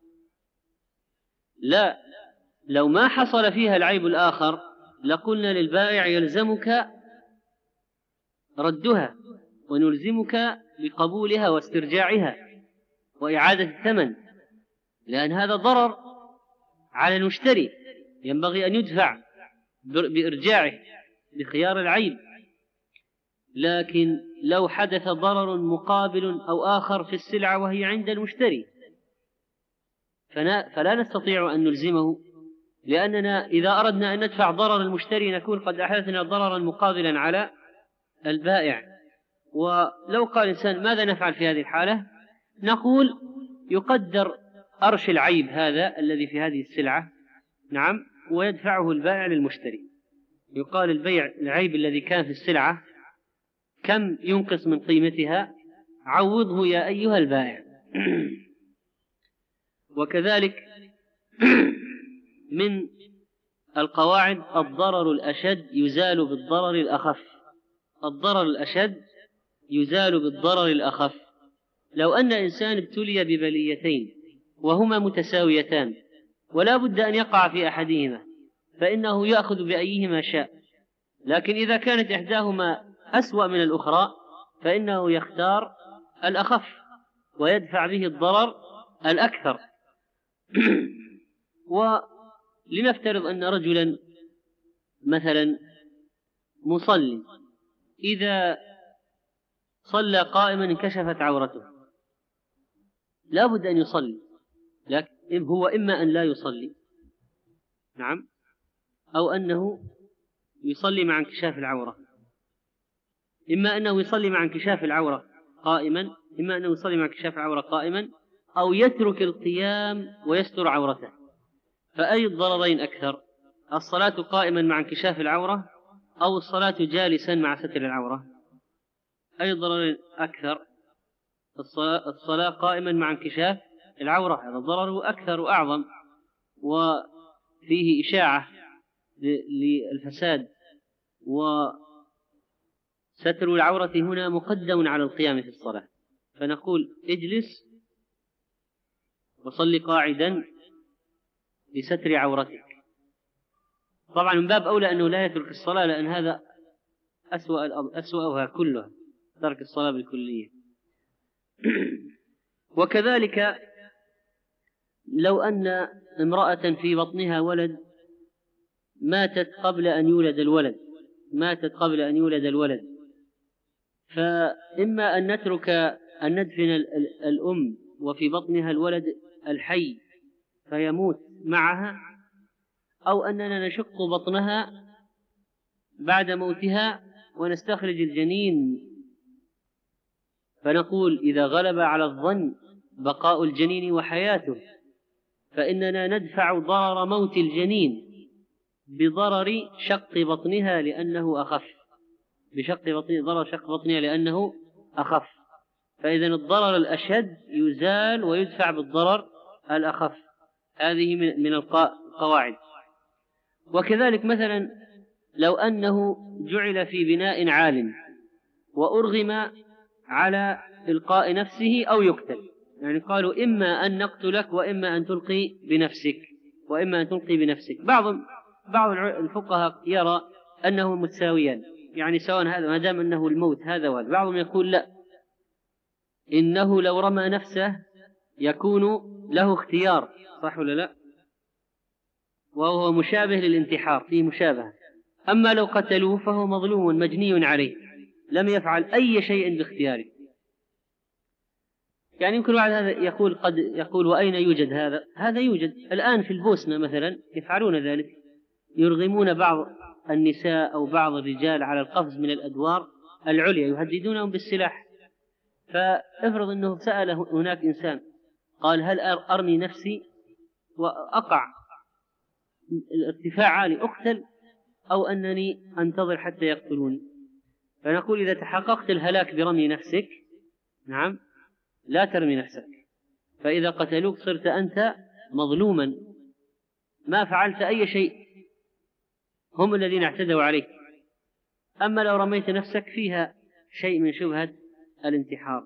لا، لو ما حصل فيها العيب الآخر لقلنا للبائع يلزمك ردها ونلزمك بقبولها واسترجاعها وإعادة الثمن، لأن هذا ضرر على المشتري ينبغي أن يدفع بإرجاعه بخيار العيب. لكن لو حدث ضرر مقابل أو آخر في السلعة وهي عند المشتري فلا نستطيع أن نلزمه، لأننا إذا أردنا أن ندفع ضرر المشتري نكون قد أحدثنا ضررا مقابلا على البائع. ولو قال إنسان ماذا نفعل في هذه الحالة؟ نقول يقدر أرش العيب هذا الذي في هذه السلعة، نعم، ويدفعه البائع للمشتري. يقال العيب الذي كان في السلعة كم ينقص من قيمتها، عوضه يا أيها البائع. وكذلك من القواعد الضرر الأشد يزال بالضرر الأخف. الضرر الأشد يزال بالضرر الأخف. لو أن إنسان ابتلي ببليتين وهما متساويتان ولا بد أن يقع في أحدهما فإنه يأخذ بأيهما شاء، لكن إذا كانت إحداهما أسوأ من الأخرى فإنه يختار الأخف ويدفع به الضرر الأكثر. ولنفترض أن رجلا مثلا مصلي إذا صلى قائما انكشفت عورته لا بد أن يصلي، لكن هو إما أن لا يصلي، نعم، أو أنه يصلي مع انكشاف العورة. إما أنه يصلي مع انكشاف العورة قائما، إما أنه يصلي مع انكشاف العورة قائما، أو يترك القيام ويستر عورته. فأي الضررين أكثر؟ الصلاة قائما مع انكشاف العورة أو الصلاة جالسا مع ستر العورة؟ أي الضررين أكثر؟ الصلاة قائما مع انكشاف العورة، هذا ضرره أكثر وأعظم وفيه إشاعة للفساد، وستر العورة هنا مقدم على القيام في الصلاة. فنقول اجلس وصل قاعدا لستر عورتك. طبعا من باب أولى أنه لا يترك الصلاة، لأن هذا أسوأها كلها، ترك الصلاة بالكلية. وكذلك لو أن امرأة في بطنها ولد ماتت قبل أن يولد الولد، فإما أن نترك أن ندفن الأم وفي بطنها الولد الحي فيموت معها، أو أننا نشق بطنها بعد موتها ونستخرج الجنين. فنقول إذا غلب على الظن بقاء الجنين وحياته فإننا ندفع ضرر موت الجنين بضرر شق بطنها لأنه أخف، ضرر شق بطنها لأنه أخف. فإذا الضرر الأشد يزال ويدفع بالضرر الأخف. هذه من القواعد. وكذلك مثلا لو أنه جعل في بناء عال وأرغم على إلقاء نفسه أو يقتل، يعني قالوا إما أن نقتلك وإما أن تلقي بنفسك. بعض الفقهاء يرى أنه متساويان، يعني سواء هذا ما دام أنه الموت هذا وهذا. بعضهم يقول لا، إنه لو رمى نفسه يكون له اختيار، صح ولا لا؟ وهو مشابه للانتحار، فيه مشابهة. أما لو قتلوه فهو مظلوم مجني عليه، لم يفعل أي شيء باختياره. يعني يمكن واحد هذا يقول وأين يوجد هذا؟ هذا يوجد الآن في البوسنة مثلا، يفعلون ذلك، يرغمون بعض النساء أو بعض الرجال على القفز من الأدوار العليا، يهددونهم بالسلاح. فافرض أنه سأل هناك إنسان قال هل أرمي نفسي وأقع الارتفاع عالي أقتل، أو أنني أنتظر حتى يقتلوني؟ فنقول إذا تحققت الهلاك برمي نفسك، نعم، لا ترمي نفسك، فإذا قتلوك صرت أنت مظلوما، ما فعلت أي شيء، هم الذين اعتدوا عليك. أما لو رميت نفسك فيها شيء من شبهة الانتحار.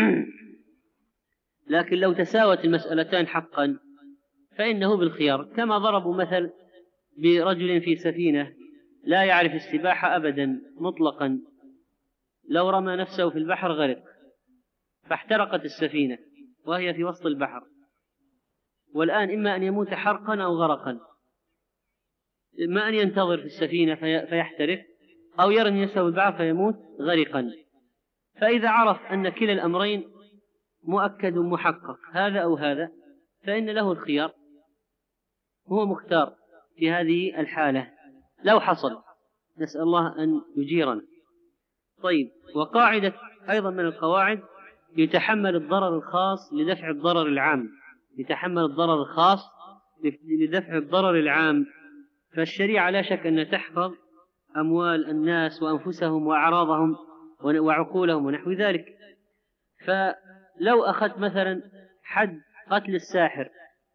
لكن لو تساوت المسألتان حقا فإنه بالخيار، كما ضربوا مثل برجل في سفينة لا يعرف السباحة أبدا مطلقا، لو رمى نفسه في البحر غرق، فاحترقت السفينة وهي في وسط البحر، والآن إما أن يموت حرقا أو غرقا، إما أن ينتظر في السفينة فيحترق، أو يرمي نفسه بالبحر فيموت غرقا. فإذا عرف أن كلا الأمرين مؤكد محقق، هذا أو هذا، فإن له الخيار، هو مختار في هذه الحالة لو حصل. نسأل الله أن يجيرنا. طيب، وقاعدة أيضا من القواعد: يتحمل الضرر الخاص لدفع الضرر العام. يتحمل الضرر الخاص لدفع الضرر العام. فالشريعة لا شك أن تحفظ أموال الناس وأنفسهم وأعراضهم وعقولهم ونحو ذلك. فلو أخذت مثلا حد قتل الساحر،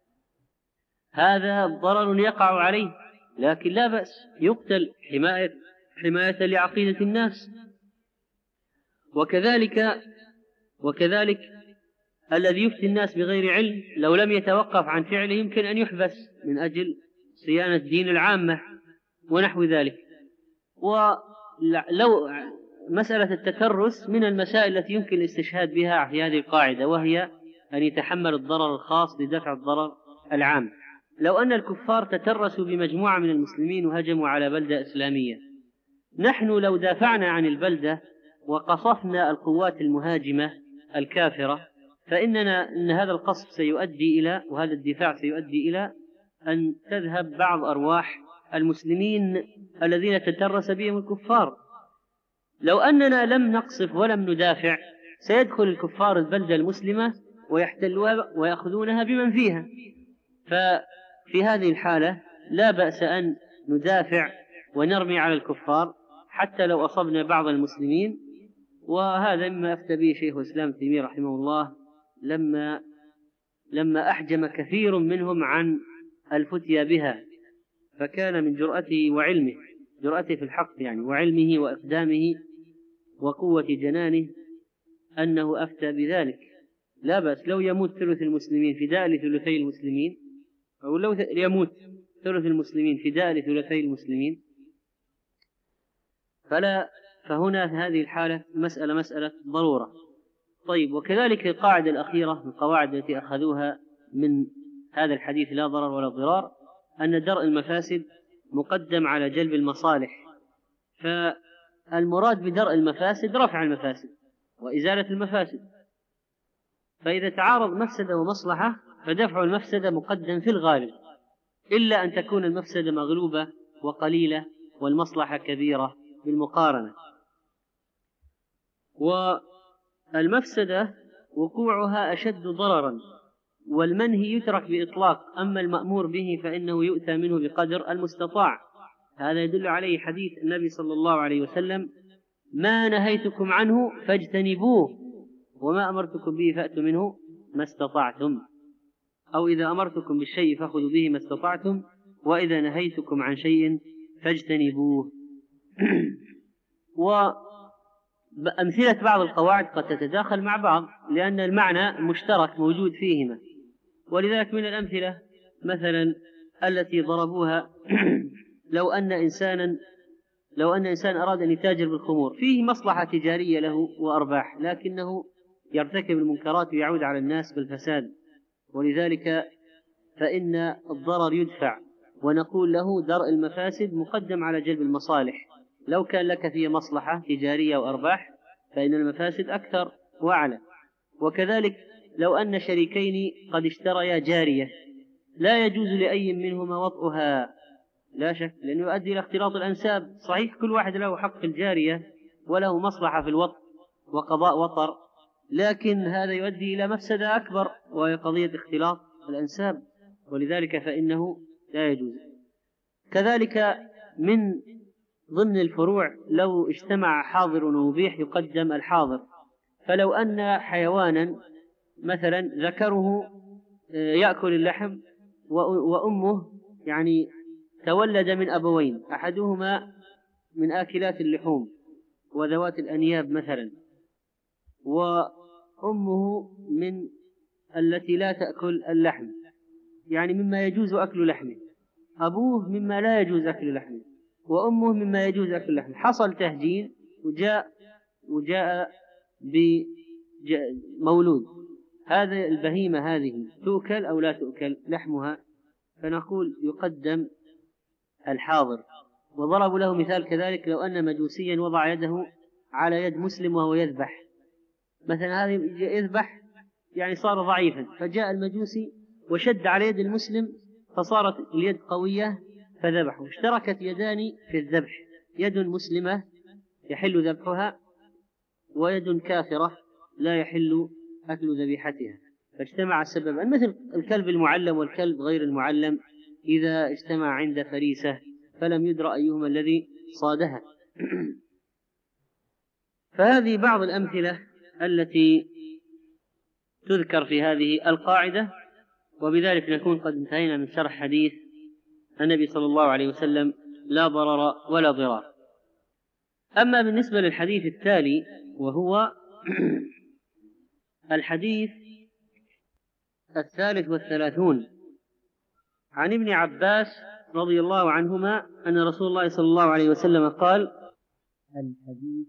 هذا ضرر يقع عليه، لكن لا بأس يقتل حماية لعقيدة الناس. وكذلك الذي يفتي الناس بغير علم لو لم يتوقف عن فعله يمكن أن يحبس من أجل صيانة دين العامة ونحو ذلك. ولو مسألة التكرس من المسائل التي يمكن الاستشهاد بها في هذه القاعدة، وهي أن يتحمل الضرر الخاص لدفع الضرر العام. لو أن الكفار تترسوا بمجموعة من المسلمين وهجموا على بلدة إسلامية، نحن لو دافعنا عن البلدة وقصفنا القوات المهاجمة الكافرة، فإن هذا القصف سيؤدي إلى، وهذا الدفاع سيؤدي إلى أن تذهب بعض أرواح المسلمين الذين تترس بهم الكفار. لو أننا لم نقصف ولم ندافع، سيدخل الكفار البلدة المسلمة ويحتلوها ويأخذونها بمن فيها. ففي هذه الحالة لا بأس أن ندافع ونرمي على الكفار حتى لو أصبنا بعض المسلمين. وهذا مما أفتى به شيخ الإسلام تيمية رحمه الله لما أحجم كثير منهم عن الفتيا بها، فكان من جرأته وعلمه، جرأته في الحق يعني، وعلمه وإقدامه وقوة جنانه أنه أفتى بذلك. لا بأس لو يموت ثلث المسلمين فداء لثلثي المسلمين، أو لو يموت ثلث المسلمين فداء لثلثي المسلمين، فهنا في هذه الحالة مسألة ضرورة. طيب، وكذلك القاعدة الأخيرة من القواعد التي أخذوها من هذا الحديث لا ضرر ولا ضرار، أن درء المفاسد مقدم على جلب المصالح. فالمراد بدرء المفاسد رفع المفاسد وإزالة المفاسد. فإذا تعارض مفسدة ومصلحة فدفع المفسدة مقدم في الغالب، إلا أن تكون المفسدة مغلوبة وقليلة والمصلحة كبيرة بالمقارنة. والمفسدة وقوعها أشد ضررا، والمنهي يترك بإطلاق، أما المأمور به فإنه يؤتى منه بقدر المستطاع. هذا يدل عليه حديث النبي صلى الله عليه وسلم: ما نهيتكم عنه فاجتنبوه، وما أمرتكم به فأتوا منه ما استطعتم، أو إذا أمرتكم بالشيء فخذوا به ما استطعتم، وإذا نهيتكم عن شيء فاجتنبوه. وأمثلة بعض القواعد قد تتداخل مع بعض لأن المعنى مشترك موجود فيهما. ولذلك من الأمثلة مثلا التي ضربوها لو أن إنسان أراد أن يتاجر بالخمور، فيه مصلحة تجارية له وأرباح، لكنه يرتكب المنكرات ويعود على الناس بالفساد، ولذلك فإن الضرر يدفع، ونقول له درء المفاسد مقدم على جلب المصالح. لو كان لك فيه مصلحة تجارية وأرباح فإن المفاسد أكثر وأعلى. وكذلك لو أن شريكين قد اشتريا جارية، لا يجوز لأي منهما وطئها، لا شك، لأنه يؤدي إلى اختلاط الأنساب. صحيح كل واحد له حق في الجارية وله مصلحة في الوطء وقضاء وطر، لكن هذا يؤدي إلى مفسدة أكبر وهي قضية اختلاط الأنساب، ولذلك فإنه لا يجوز. كذلك من ضمن الفروع لو اجتمع حاضر ومبيح يقدم الحاضر. فلو أن حيوانا مثلا ذكره يأكل اللحم وأمه يعني تولد من أبوين، أحدهما من آكلات اللحوم وذوات الأنياب مثلا، وأمه من التي لا تأكل اللحم، يعني مما يجوز أكل لحمه. أبوه مما لا يجوز أكل لحمه، وأمه مما يجوز أكل لحمه. حصل تهجين وجاء بمولود، هذا البهيمة هذه تؤكل أو لا تؤكل لحمها؟ فنقول يقدم الحاضر. وضربوا له مثال كذلك: لو أن مجوسيا وضع يده على يد مسلم وهو يذبح، مثلا هذا يذبح يعني صار ضعيفا، فجاء المجوسي وشد على يد المسلم فصارت اليد قوية فذبحه. اشتركت يدان في الذبح، يد مسلمة يحل ذبحها، ويد كافرة لا يحل أكل ذبيحتها، فاجتمع السببان، مثل الكلب المعلم والكلب غير المعلم إذا اجتمع عند فريسة فلم يدرى أيهما الذي صادها. فهذه بعض الأمثلة التي تذكر في هذه القاعدة. وبذلك نكون قد انتهينا من شرح حديث النبي صلى الله عليه وسلم: لا ضرر ولا ضرار. أما بالنسبة للحديث التالي وهو الحديث 33 عن ابن عباس رضي الله عنهما أن رسول الله صلى الله عليه وسلم قال: الحديث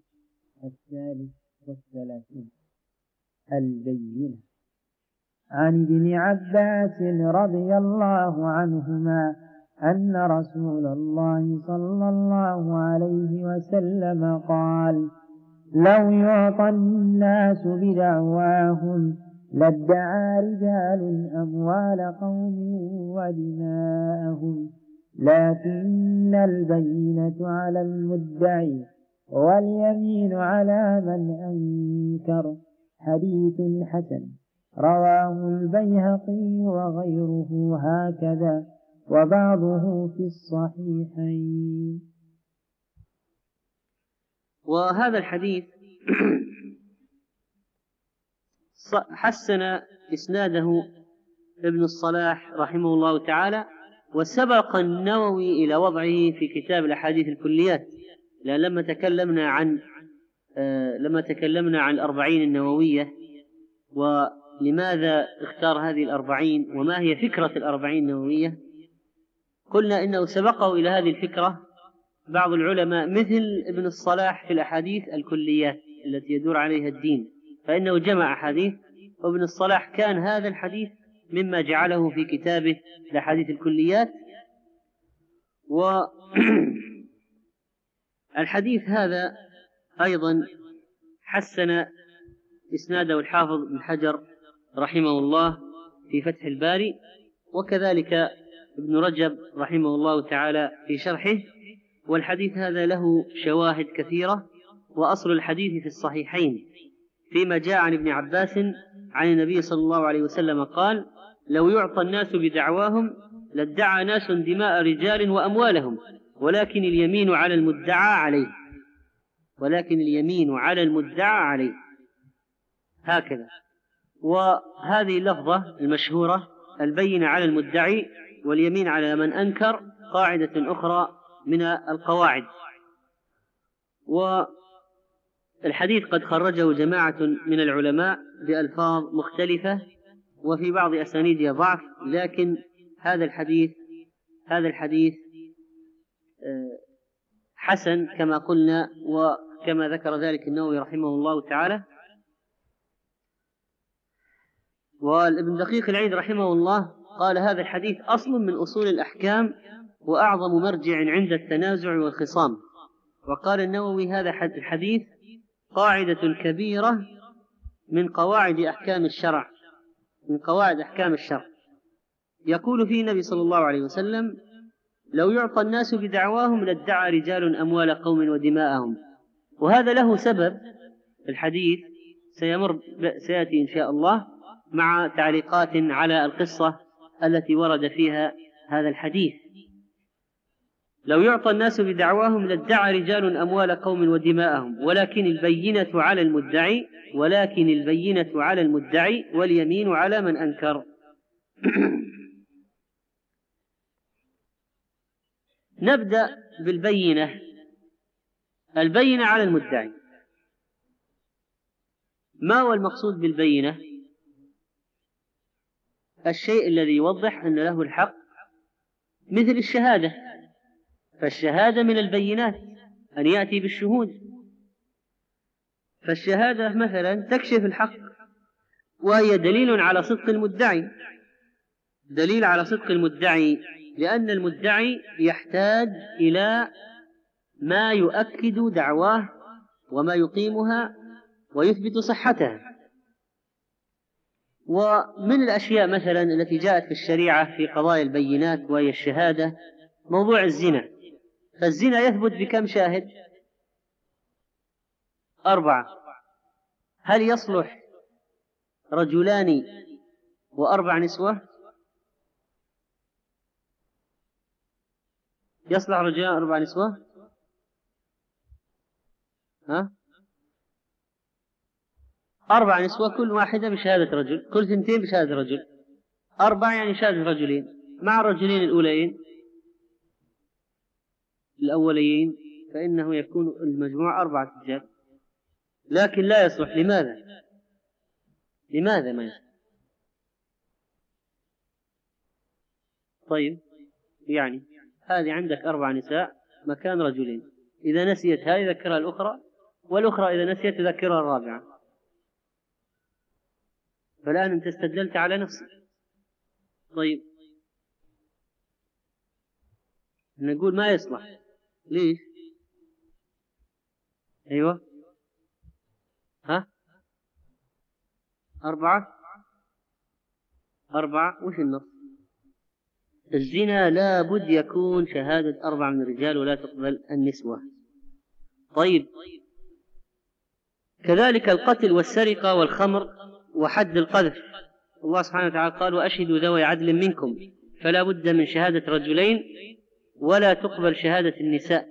33 البينة. عن ابن عباس رضي الله عنهما أن رسول الله صلى الله عليه وسلم قال: لو يعطى الناس بدعواهم لادعى رجال أموال قوم ودماءهم، لكن البينة على المدعي واليمين على من أنكر. حديث حسن، رواه البيهقي وغيره هكذا، وبعضه في الصحيحين. وهذا الحديث حسن إسناده ابن الصلاح رحمه الله تعالى، وسبق النووي إلى وضعه في كتاب الأحاديث الكليات. لأن لما تكلمنا عن 40 النووية ولماذا اختار هذه 40 وما هي فكرة 40 النووية، قلنا إنه سبقه إلى هذه الفكرة بعض العلماء مثل ابن الصلاح في الأحاديث الكليات التي يدور عليها الدين، فإنه جمع أحاديث، وابن الصلاح كان هذا الحديث مما جعله في كتابه الأحاديث الكليات. والحديث هذا أيضا حسن إسناده الحافظ بن حجر رحمه الله في فتح الباري، وكذلك ابن رجب رحمه الله تعالى في شرحه. والحديث هذا له شواهد كثيرة، وأصل الحديث في الصحيحين فيما جاء عن ابن عباس عن النبي صلى الله عليه وسلم قال: لو يعطى الناس بدعواهم لادعى ناس دماء رجال وأموالهم، ولكن اليمين على المدعى عليه، ولكن اليمين على المدعى عليه، هكذا. وهذه اللفظة المشهورة البينة على المدعي واليمين على من أنكر قاعدة أخرى من القواعد. والحديث قد خرجه جماعة من العلماء بألفاظ مختلفة، وفي بعض أسانيده ضعف، لكن هذا الحديث حسن كما قلنا، وكما ذكر ذلك النووي رحمه الله تعالى. والابن دقيق العيد رحمه الله قال: هذا الحديث أصل من أصول الأحكام وأعظم مرجع عند التنازع والخصام. وقال النووي: هذا الحديث قاعدة كبيرة من قواعد أحكام الشرع، يقول فيه النبي صلى الله عليه وسلم: لو يعطى الناس بدعواهم لادعى رجال أموال قوم ودماءهم. وهذا له سبب، الحديث سيأتي إن شاء الله مع تعليقات على القصة التي ورد فيها هذا الحديث. لو يعطى الناس بدعواهم لادعى رجال أموال قوم ودماءهم، ولكن البينة على المدعي واليمين على من أنكر. نبدأ بالبينة. البينة على المدعي، ما هو المقصود بالبينة؟ الشيء الذي يوضح أن له الحق، مثل الشهادة، فالشهادة من البينات أن يأتي بالشهود، فالشهادة مثلا تكشف الحق، وهي دليل على صدق المدعي، دليل على صدق المدعي، لأن المدعي يحتاج إلى ما يؤكد دعواه وما يقيمها ويثبت صحتها. ومن الأشياء مثلا التي جاءت في الشريعة في قضايا البينات وهي الشهادة موضوع الزنا، فالزنا يثبت بكم شاهد؟ 4. هل يصلح رجلان و4 نسوة؟ يصلح رجلان 4 نسوة؟ ها؟ 4 نسوة كل واحدة بشهادة رجل، كل 2 بشهادة رجل، 4 يعني شهادة رجلين مع الرجلين الأوليين، فإنه يكون المجموع 4 رجال. لكن لا يصلح. لماذا؟ لماذا ما يصلح؟ طيب يعني هذه عندك 4 نساء مكان رجلين، إذا نسيت هذه يذكرها الأخرى، والأخرى إذا نسيت تذكرها الرابعة، فالآن أنت استدلت على نفسك. طيب نقول ما يصلح. ليش؟ أيوة، ها؟ 4 وش النص؟ الزنا لا بد يكون شهادة 4 من الرجال ولا تقبل النسوة. طيب كذلك القتل والسرقة والخمر وحد القذف، الله سبحانه وتعالى قال وأشهدوا ذوي عدل منكم، فلا بد من شهادة رجلين ولا تقبل شهادة النساء.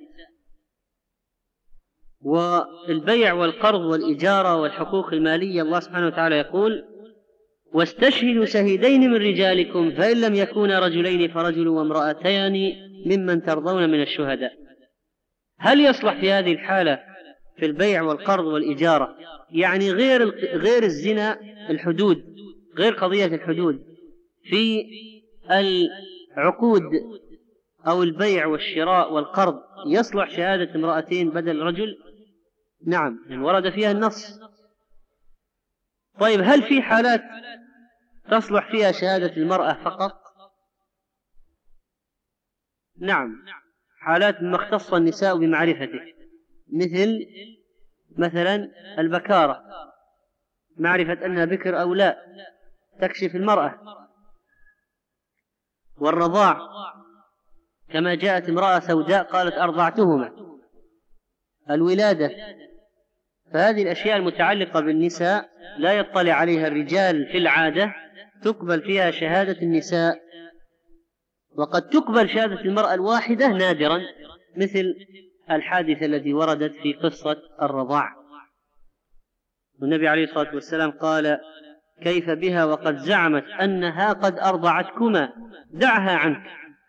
والبيع والقرض والإجارة والحقوق المالية الله سبحانه وتعالى يقول واستشهدوا شهيدين من رجالكم فإن لم يكونا رجلين فرجل وامرأتان ممن ترضون من الشهداء. هل يصلح في هذه الحالة في البيع والقرض والإجارة، يعني غير الزنا الحدود، غير قضية الحدود، في العقود أو البيع والشراء والقرض يصلح شهادة امرأتين بدل رجل؟ نعم، يعني ورد فيها النص. طيب هل في حالات تصلح فيها شهادة المرأة فقط؟ نعم، حالات ما اختص النساء بمعرفته، مثلا البكارة، معرفة أنها بكر أو لا تكشف المرأة، والرضاع كما جاءت امرأة سوداء قالت أرضعتهما، الولادة، فهذه الأشياء المتعلقة بالنساء لا يطلع عليها الرجال في العادة تقبل فيها شهادة النساء، وقد تقبل شهادة المرأة الواحدة نادرا، مثل الحادثة التي وردت في قصة الرضاع، والنبي عليه الصلاة والسلام قال كيف بها وقد زعمت أنها قد أرضعتكما دعها عنك،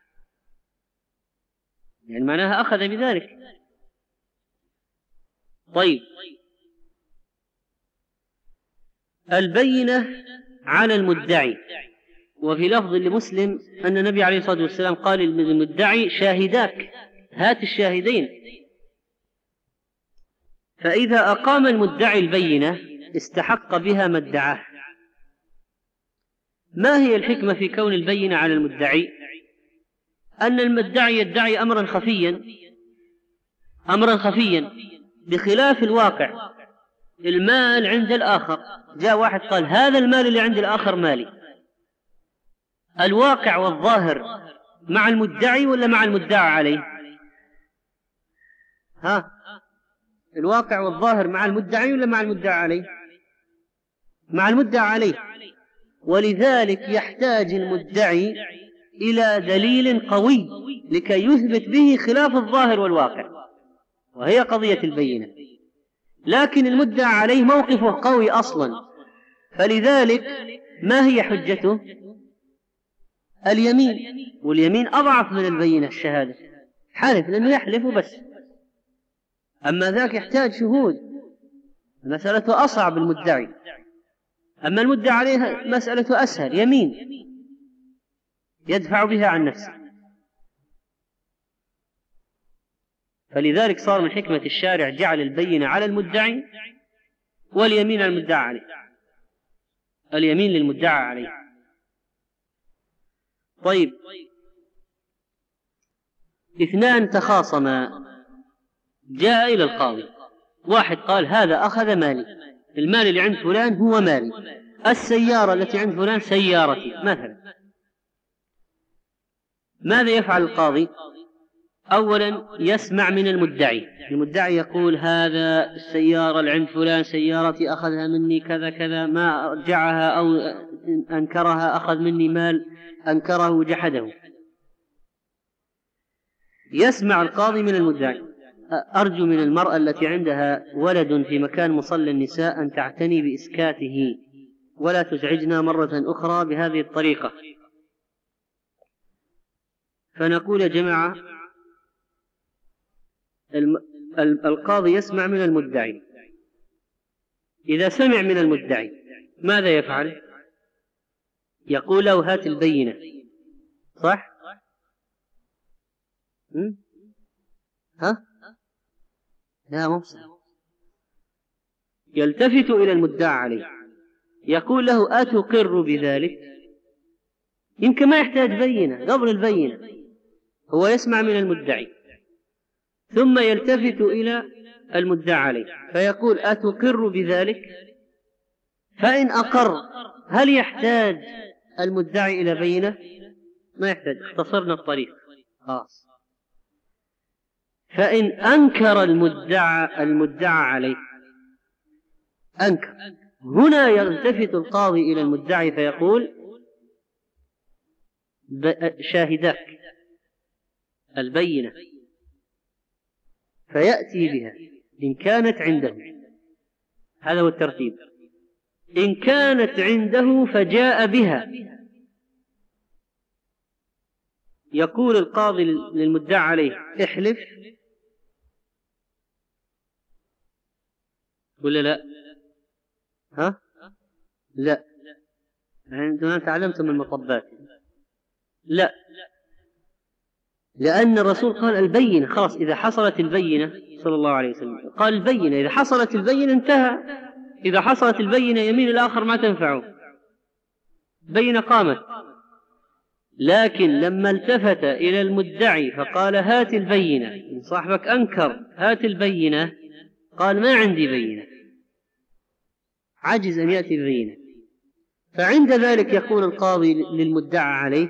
يعني معناها أخذ بذلك. طيب البينة على المدعي، وفي لفظ لمسلم أن النبي عليه الصلاة والسلام قال للمدعي شاهداك، هات الشاهدين، فإذا أقام المدعي البينة استحق بها ما ادعاه. ما هي الحكمة في كون البينة على المدعي؟ أن المدعي يدعي أمرا خفيا بخلاف الواقع. المال عند الآخر، جاء واحد قال هذا المال اللي عند الآخر مالي، الواقع والظاهر مع المدعي ولا مع المدعى عليه؟ ها، الواقع والظاهر مع المدعي ولا مع المدعى عليه؟ مع المدعى عليه. ولذلك يحتاج المدعي إلى دليل قوي لكي يثبت به خلاف الظاهر والواقع، وهي قضية البينة. لكن المدعى عليه موقفه قوي أصلا، فلذلك ما هي حجته؟ اليمين، واليمين أضعف من البينة، الشهادة حلف لأنه يحلف بس، أما ذاك يحتاج شهود، مسألته أصعب المدعي، أما المدعى عليه مسألته أسهل، يمين يدفع بها عن نفسه. فلذلك صار من حكمة الشارع جعل البينة على المدعي واليمين على المدعى عليه. اليمين للمدعى عليه. طيب، اثنان تخاصما جاء إلى القاضي، واحد قال هذا أخذ مالي، المال اللي عند فلان هو مالي، السيارة التي عند فلان سيارتي مثلا. ماذا يفعل القاضي؟ أولا يسمع من المدعي، المدعي يقول هذا السيارة اللي عند فلان سيارتي، أخذها مني كذا كذا، ما رجعها أو أنكرها، أخذ مني مال أنكره وجحده. يسمع القاضي من المدعي: أرجو من المرأة التي عندها ولد في مكان مصلى النساء أن تعتني بإسكاته ولا تزعجنا مرة أخرى بهذه الطريقة. فنقول يا جماعة، القاضي يسمع من المدعي، إذا سمع من المدعي ماذا يفعل؟ يقول له هات البينة، صح؟ ها؟ لا، مو صح. يلتفت إلى المدعى عليه يقول له أتقر بذلك؟ يمكن ما يحتاج بينة، قبل البينة هو يسمع من المدعي، ثم يلتفت إلى المدعى عليه فيقول أتقر بذلك؟ فإن أقر هل يحتاج المدعي إلى بينة؟ ما يحتاج، اختصرنا الطريق خلاص. فإن أنكر المدعى عليه، أنكر، هنا يلتفت القاضي إلى المدعي فيقول شاهداك البينة، فيأتي بها إن كانت عنده. هذا هو الترتيب. إن كانت عنده فجاء بها، يقول القاضي للمدعى عليه احلف ولا لا؟ ها؟ لا، عندما تعلمتم المطبات لا، لأن الرسول قال البينة، خلاص إذا حصلت البينة صلى الله عليه وسلم قال البينة، إذا حصلت البينة انتهى، إذا حصلت البينة يمين الآخر ما تنفعه، بينة قامت. لكن لما التفت إلى المدعي فقال هات البينة، صاحبك أنكر هات البينة، قال ما عندي بينة، عجز أن يأتي ببينة، فعند ذلك يقول القاضي للمدعى عليه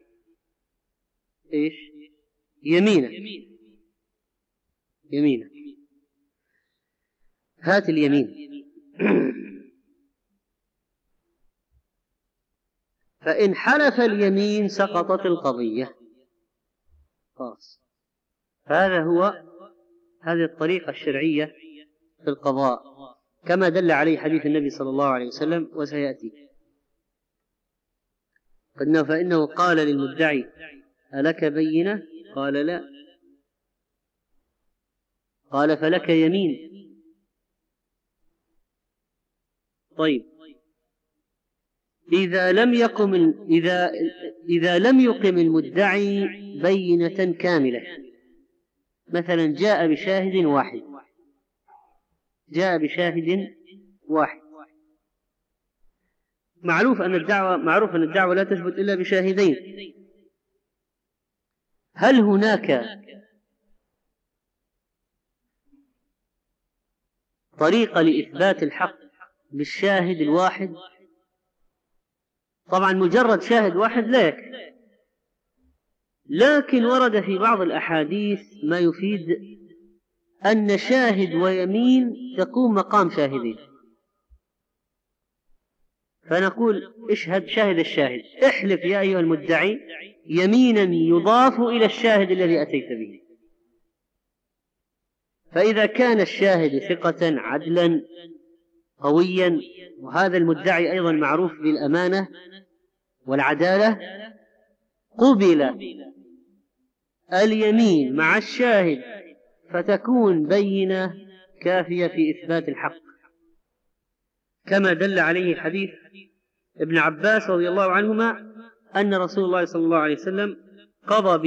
إيش؟ يمينة، يمينة، هات اليمين. فإن حلف اليمين سقطت القضية خلاص. هذه الطريقة الشرعية في القضاء كما دل عليه حديث النبي صلى الله عليه وسلم وسيأتي. قلنا فإنه قال للمدعي ألك بينة؟ قال لا، قال فلك يمين. طيب، إذا لم يقم المدعي بينة كاملة، مثلا جاء بشاهد واحد، معروف أن الدعوة لا تثبت إلا بشاهدين، هل هناك طريقة لإثبات الحق بالشاهد الواحد؟ طبعا مجرد شاهد واحد لا يكفي، لكن ورد في بعض الأحاديث ما يفيد أن شاهد ويمين تقوم مقام شاهدين، فنقول اشهد شاهد الشاهد، احلف يا أيها المدعي يمينا يضاف إلى الشاهد الذي أتيت به. فإذا كان الشاهد ثقة عدلا قويا، وهذا المدعي أيضا معروف بالأمانة والعدالة، قبل اليمين مع الشاهد فتكون بينة كافية في إثبات الحق، كما دل عليه حديث ابن عباس رضي الله عنهما أن رسول الله صلى الله عليه وسلم قضى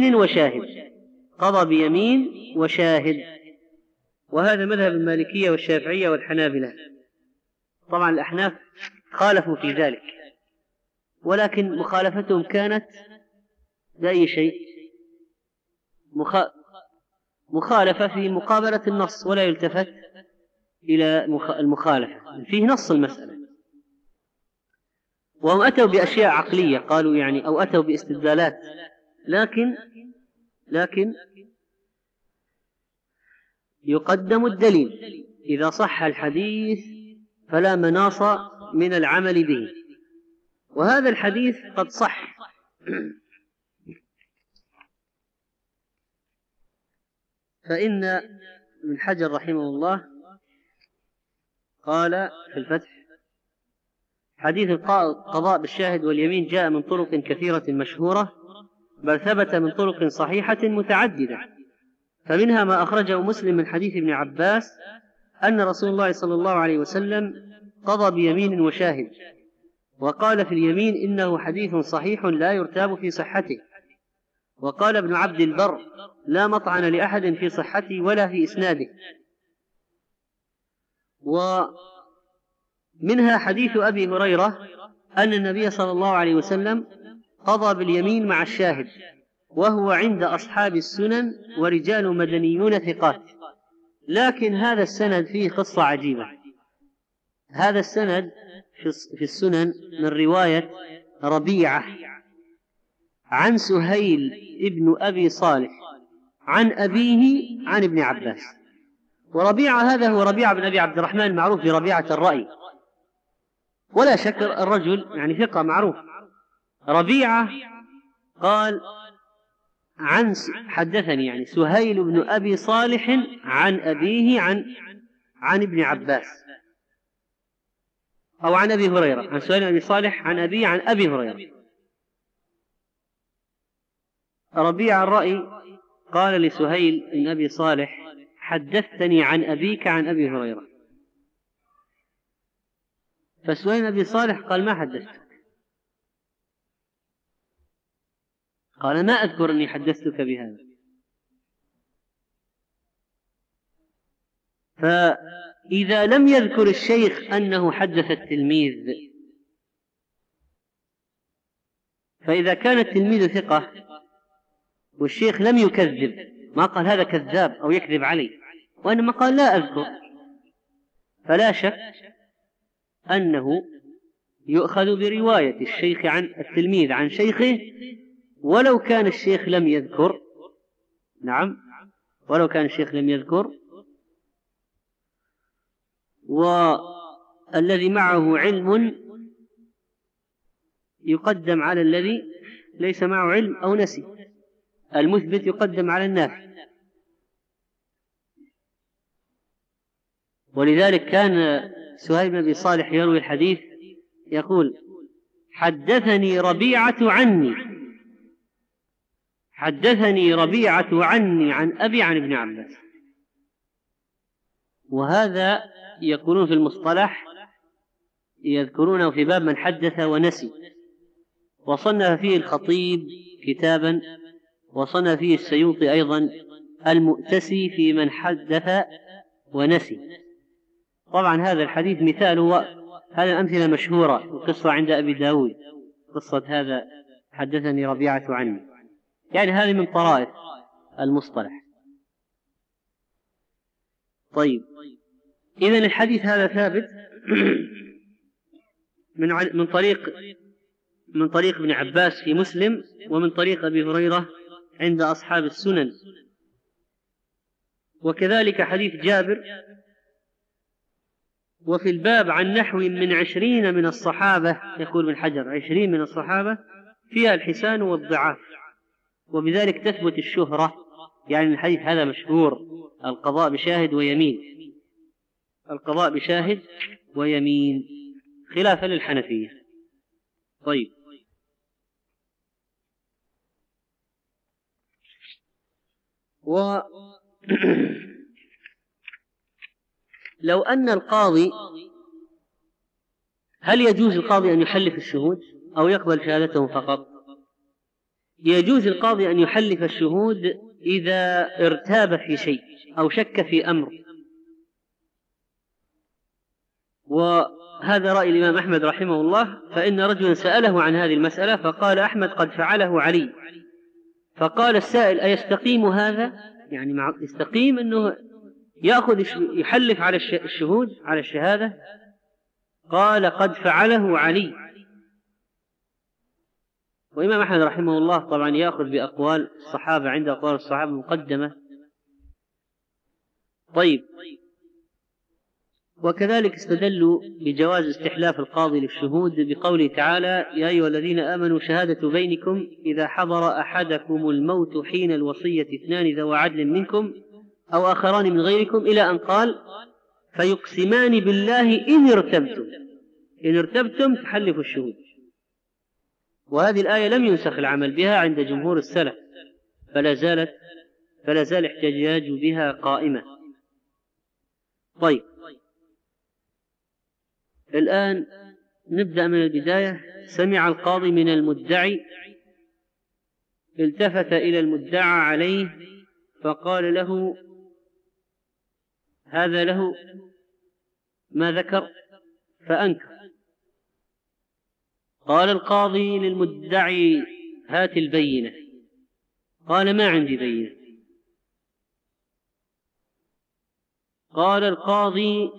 بيمين وشاهد، وهذا مذهب المالكية والشافعية والحنابلة. طبعا الأحناف خالفوا في ذلك، ولكن مخالفتهم كانت بأي شيء؟ مخالفة في مقابلة النص، ولا يلتفت إلى المخالفة، فيه نص المسألة. وهم أتوا بأشياء عقلية قالوا يعني، أو أتوا باستدلالات، لكن يقدم الدليل. إذا صح الحديث فلا مناص من العمل به، وهذا الحديث قد صح. فإن ابن حجر رحمه الله قال في الفتح: حديث القضاء بالشاهد واليمين جاء من طرق كثيرة مشهورة، بل ثبت من طرق صحيحة متعددة، فمنها ما أخرجه مسلم من حديث ابن عباس أن رسول الله صلى الله عليه وسلم قضى بيمين وشاهد، وقال في اليمين إنه حديث صحيح لا يرتاب في صحته. وقال ابن عبد البر: لا مطعن لأحد في صحته ولا في إسناده. ومنها حديث أبي هريرة أن النبي صلى الله عليه وسلم قضى باليمين مع الشاهد، وهو عند أصحاب السنن ورجال مدنيون ثقات. لكن هذا السند فيه قصة عجيبة. هذا السند في السنن من رواية ربيعة عن سهيل ابن أبي صالح عن أبيه عن ابن عباس. وربيعة هذا هو ربيعة بن أبي عبد الرحمن، معروف بربيعة الرأي، ولا شك الرجل يعني ثقة معروف. ربيعة قال حدثني يعني سهيل بن أبي صالح عن أبيه عن ابن عباس، أو عن أبي هريرة، عن سهيل بن أبي صالح عن أبيه عن أبي هريرة. ربيع الرأي قال لسهيل بن أبي صالح: حدثتني عن أبيك عن أبي هريرة. فسهيل بن أبي صالح قال: ما حدثتك. قال: ما أذكر أني حدثتك بهذا. فإذا لم يذكر الشيخ أنه حدث التلميذ، فإذا كان التلميذ ثقة والشيخ لم يكذب، ما قال هذا كذاب أو يكذب علي، وإنما قال لا أذكر، فلا شك أنه يؤخذ برواية الشيخ عن التلميذ عن شيخه، ولو كان الشيخ لم يذكر. نعم، ولو كان الشيخ لم يذكر، والذي معه علم يقدم على الذي ليس معه علم أو نسي، المثبت يقدم على النافي. ولذلك كان سهيل بن أبي صالح يروي الحديث يقول: حدثني ربيعة عني عن أبي عن ابن عباس. وهذا يقولون في المصطلح، يذكرونه في باب من حدث ونسي، وصنف فيه الخطيب كتابا، وصنف فيه السيوطي أيضا المؤتسي في من حدث ونسي. طبعا هذا الحديث مثاله، هذه الأمثلة مشهورة، القصة عند أبي داود، قصة هذا حدثني ربيعة عني، يعني هذه من طرائف المصطلح. طيب، إذن الحديث هذا ثابت من طريق ابن عباس في مسلم، ومن طريق أبي هريرة عند أصحاب السنن. وكذلك حديث جابر. وفي الباب عن نحو من 20 من الصحابة، يقول ابن حجر 20 من الصحابة فيها الحسان والضعاف، وبذلك تثبت الشهرة، يعني الحديث هذا مشهور: القضاء بشاهد ويمين، القضاء بشاهد ويمين، خلافا للحنفية. طيب، لو أن القاضي، هل يجوز القاضي أن يحلف الشهود أو يقبل شهادتهم فقط؟ يجوز القاضي أن يحلف الشهود إذا ارتاب في شيء أو شك في أمر، وهذا رأي الإمام أحمد رحمه الله. فإن رجلا سأله عن هذه المسألة فقال أحمد قد فعله علي. فقال السائل أيستقيم هذا؟ يعني يستقيم أنه يحلف على الشهود على الشهادة؟ قال قد فعله علي. وإمام أحمد رحمه الله طبعا يأخذ بأقوال الصحابة، عند أقوال الصحابة مقدمة. طيب، وكذلك استدلوا بجواز استحلاف القاضي للشهود بقوله تعالى يا أيها الذين آمنوا شهادة بينكم إذا حضر أحدكم الموت حين الوصية 2 ذوى عدل منكم أو آخران من غيركم، إلى أن قال فيقسمان بالله إن ارتبتم تحلفوا الشهود. وهذه الآية لم ينسخ العمل بها عند جمهور السلف، فلا زال احتجاج بها قائمة. طيب، الآن نبدأ من البداية. سمع القاضي من المدعي، التفت إلى المدعى عليه فقال له هذا له ما ذكر فأنكر. قال القاضي للمدعي هات البينة. قال ما عندي بينة. قال القاضي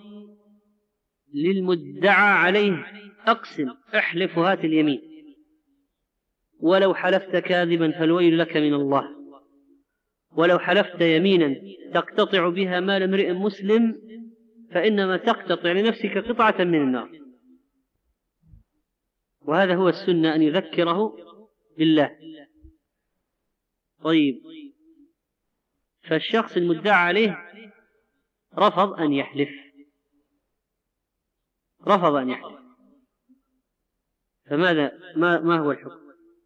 للمدعى عليه أقسم، احلف وهات اليمين، ولو حلفت كاذبا فالويل لك من الله، ولو حلفت يمينا تقتطع بها مال امرئ مسلم فإنما تقتطع لنفسك قطعة من النار. وهذا هو السنة، أن يذكره بالله. طيب، فالشخص المدعى عليه رفض أن يحلف، فماذا ما هو الحكم؟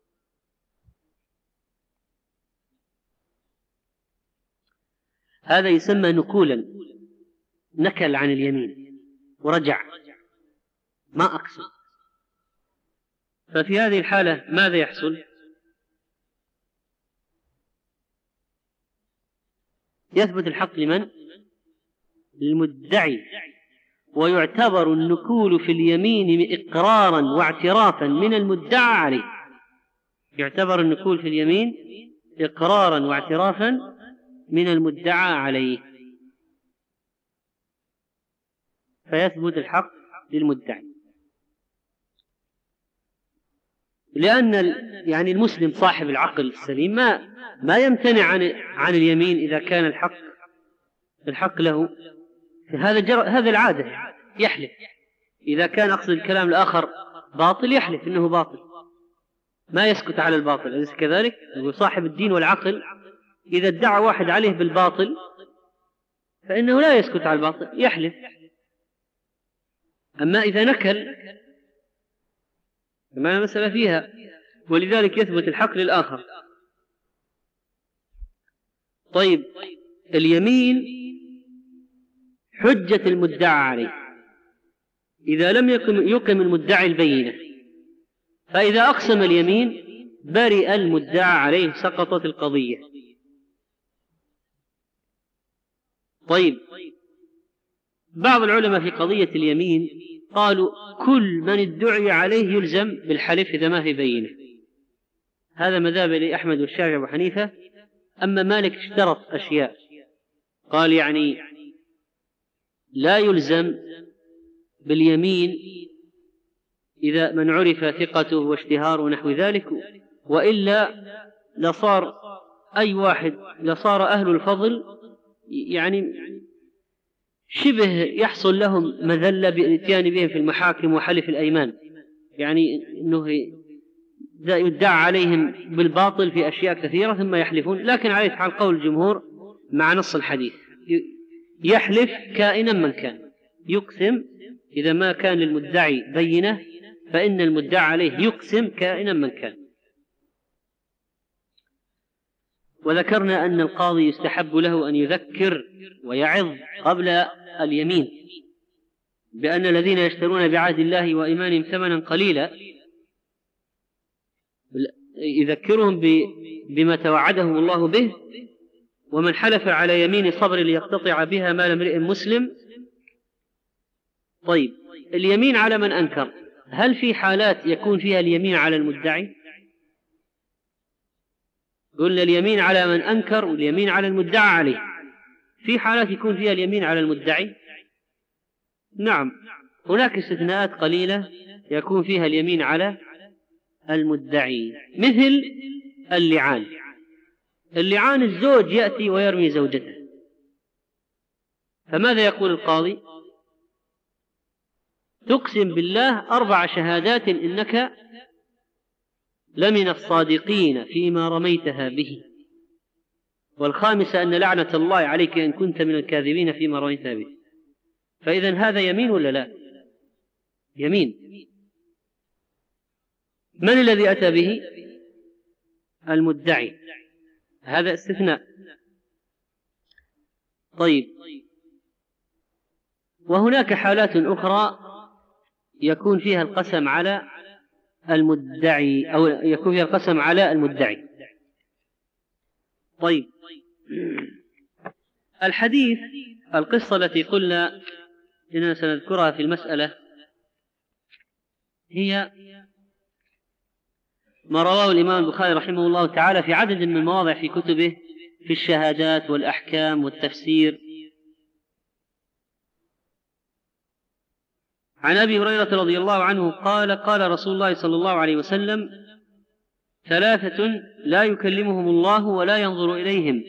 هذا يسمى نكولا، نكل عن اليمين ورجع ما أقسم. ففي هذه الحالة ماذا يحصل؟ يثبت الحق لمن؟ للمدعي، ويعتبر النكول في اليمين إقرارا واعترافا من المدعى عليه. يعتبر النكول في اليمين إقرارا واعترافا من المدعى عليه، فيثبت الحق للمدعي. لأن يعني المسلم صاحب العقل السليم ما يمتنع عن اليمين إذا كان الحق له. هذا العادة، يحلف. إذا كان أقصد الكلام الآخر باطل يحلف إنه باطل، ما يسكت على الباطل، أليس كذلك؟ صاحب الدين والعقل إذا ادعى واحد عليه بالباطل فإنه لا يسكت على الباطل، يحلف. أما إذا نكل فما مسألة فيها، ولذلك يثبت الحق للآخر. طيب، اليمين حجة المدعى عليه إذا لم يقم المدعي البينة، فإذا أقسم اليمين برئ المدعى عليه، سقطت القضية. طيب، بعض العلماء في قضية اليمين قالوا كل من ادعي عليه يلزم بالحلف إذا ما في بينة. هذا مذهب لأحمد والشافعي وأبو حنيفة. أما مالك اشترط أشياء، قال يعني لا يلزم باليمين إذا من عرف ثقته واشتهاره ونحو ذلك، وإلا لصار أي واحد، لصار أهل الفضل يعني شبه يحصل لهم مذلة بالاتيان بهم في المحاكم وحلف الأيمان، يعني أنه يدعى عليهم بالباطل في أشياء كثيرة ثم يحلفون. لكن على حال قول الجمهور مع نص الحديث يحلف كائنا من كان، يقسم إذا ما كان للمدعي بينة فإن المدعى عليه يقسم كائنا من كان. وذكرنا أن القاضي يستحب له أن يذكر ويعظ قبل اليمين بأن الذين يشترون بعهد الله وإيمانهم ثمنا قليلا يذكرهم بما توعدهم الله به. ومن حلف على يمين صبر ليقتطع بها مال امرئ مسلم. طيب، اليمين على من أنكر، هل في حالات يكون فيها اليمين على المدعي؟ قلنا اليمين على من أنكر واليمين على المدعى عليه، في حالات يكون فيها اليمين على المدعي؟ نعم، هناك استثناءات قليلة يكون فيها اليمين على المدعي، مثل اللعان. اللعان الزوج يأتي ويرمي زوجته، فماذا يقول القاضي؟ تقسم بالله 4 شهادات إنك لمن الصادقين فيما رميتها به، والخامسة أن لعنة الله عليك إن كنت من الكاذبين فيما رميتها به. فإذن هذا يمين ولا لا؟ يمين. من الذي أتى به؟ المدعي، هذا استثناء. طيب، وهناك حالات أخرى يكون فيها القسم على المدعي، أو يكون فيها القسم على المدعي. طيب، الحديث، القصة التي قلنا إننا سنذكرها في المسألة هي ما رواه الإمام البخاري رحمه الله تعالى في عدد من المواضع في كتبه في الشهادات والأحكام والتفسير. عن أبي هريرة رضي الله عنه قال: قال رسول الله صلى الله عليه وسلم: 3 لا يكلمهم الله ولا ينظر إليهم.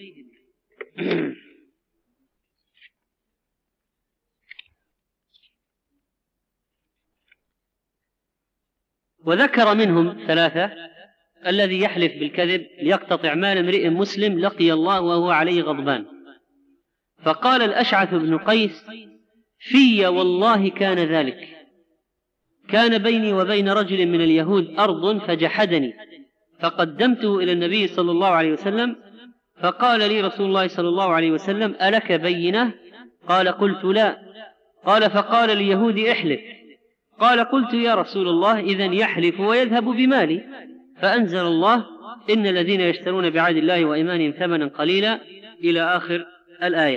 وذكر منهم 3: الذي يحلف بالكذب ليقتطع مال امرئ مسلم لقي الله وهو عليه غضبان. فقال الأشعث بن قيس: في والله كان ذلك، كان بيني وبين رجل من اليهود أرض فجحدني، فقدمته إلى النبي صلى الله عليه وسلم، فقال لي رسول الله صلى الله عليه وسلم: ألك بينة؟ قال: قلت لا. قال: فقال اليهود: احلف. قال: قلت يا رسول الله: إذن يحلف ويذهب بمالي. فأنزل الله: إن الذين يشترون بعهد الله وإيمانهم ثمنا قليلا إلى آخر الآية.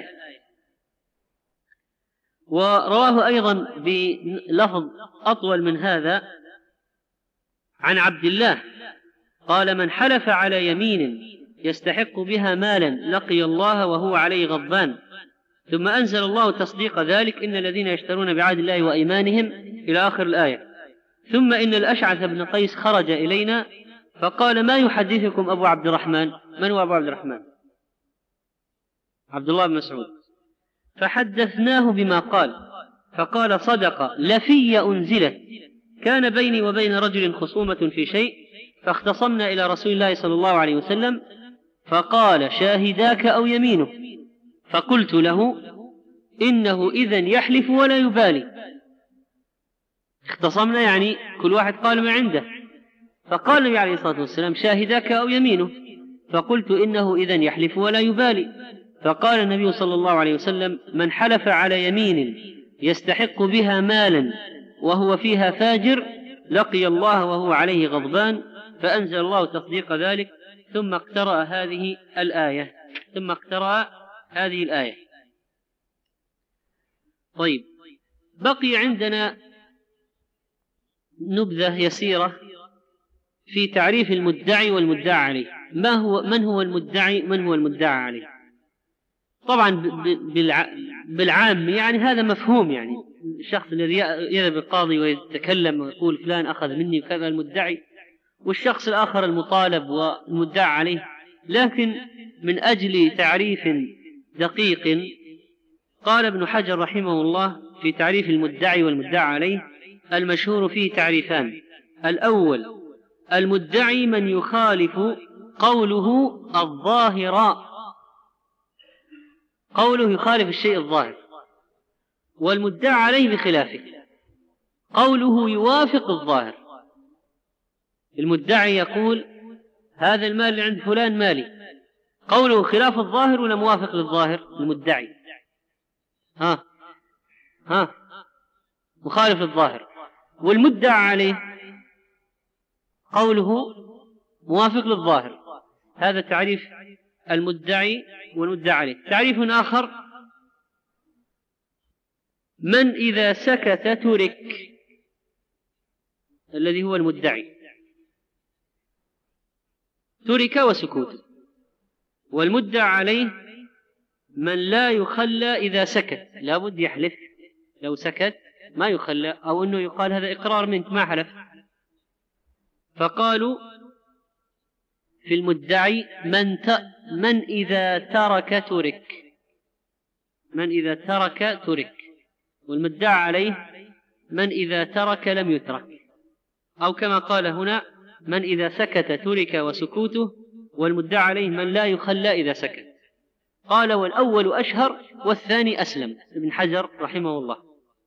ورواه أيضا بلفظ أطول من هذا عن عبد الله قال: من حلف على يمين يستحق بها مالا لقي الله وهو عليه غضبان. ثم أنزل الله تصديق ذلك: إن الذين يشترون بعهد الله وإيمانهم إلى آخر الآية. ثم إن الأشعث بن قيس خرج إلينا فقال: ما يحدثكم أبو عبد الرحمن؟ من هو أبو عبد الرحمن؟ عبد الله بن مسعود. فحدثناه بما قال، فقال: صدق، لفي أنزلت، كان بيني وبين رجل خصومة في شيء، فاختصمنا إلى رسول الله صلى الله عليه وسلم، فقال: شاهداك أو يمينه؟ فقلت له: إنه إذن يحلف ولا يبالي. اختصمنا يعني كل واحد قال ما عنده، فقال النبي عليه الصلاة والسلام: شاهداك أو يمينه؟ فقلت: إنه إذن يحلف ولا يبالي. فقال النبي صلى الله عليه وسلم: من حلف على يمين يستحق بها مالا وهو فيها فاجر لقي الله وهو عليه غضبان. فأنزل الله تصديق ذلك. ثم اقترأ هذه الآية. طيب، بقي عندنا نبذة يسيرة في تعريف المدعي والمدعى عليه. من هو المدعي؟ من هو المدعى عليه؟ طبعا بالعام يعني هذا مفهوم، يعني الشخص الذي يذهب القاضي ويتكلم ويقول فلان أخذ مني كذا المدعي، والشخص الآخر المطالب والمدعى عليه. لكن من أجل تعريف دقيق قال ابن حجر رحمه الله في تعريف المدعي والمدعى عليه: المشهور فيه تعريفان. الأول: المدعي من يخالف قوله الظاهر، قوله يخالف الشيء الظاهر، والمدعى عليه بخلافه، قوله يوافق الظاهر. المدعي يقول: هذا المال اللي عند فلان مالي، قوله خلاف الظاهر ولا موافق للظاهر؟ المدعي مخالف للظاهر. والمدعى عليه قوله موافق للظاهر. هذا تعريف المدعي والمدعى عليه. تعريف آخر: من إذا سكت ترك، الذي هو المدعي، ترك وسكوت. والمدعى عليه من لا يخلى إذا سكت، لا بد يحلف، لو سكت ما يخلى، أو أنه يقال هذا إقرار منك ما حلف. فقالوا في المدعي من إذا ترك ترك، من إذا ترك ترك، والمدعى عليه من إذا ترك لم يترك، أو كما قال هنا من إذا سكت ترك وسكوته، والمدعى عليه من لا يخلى إذا سكت. قال والأول أشهر والثاني أسلم، ابن حجر رحمه الله.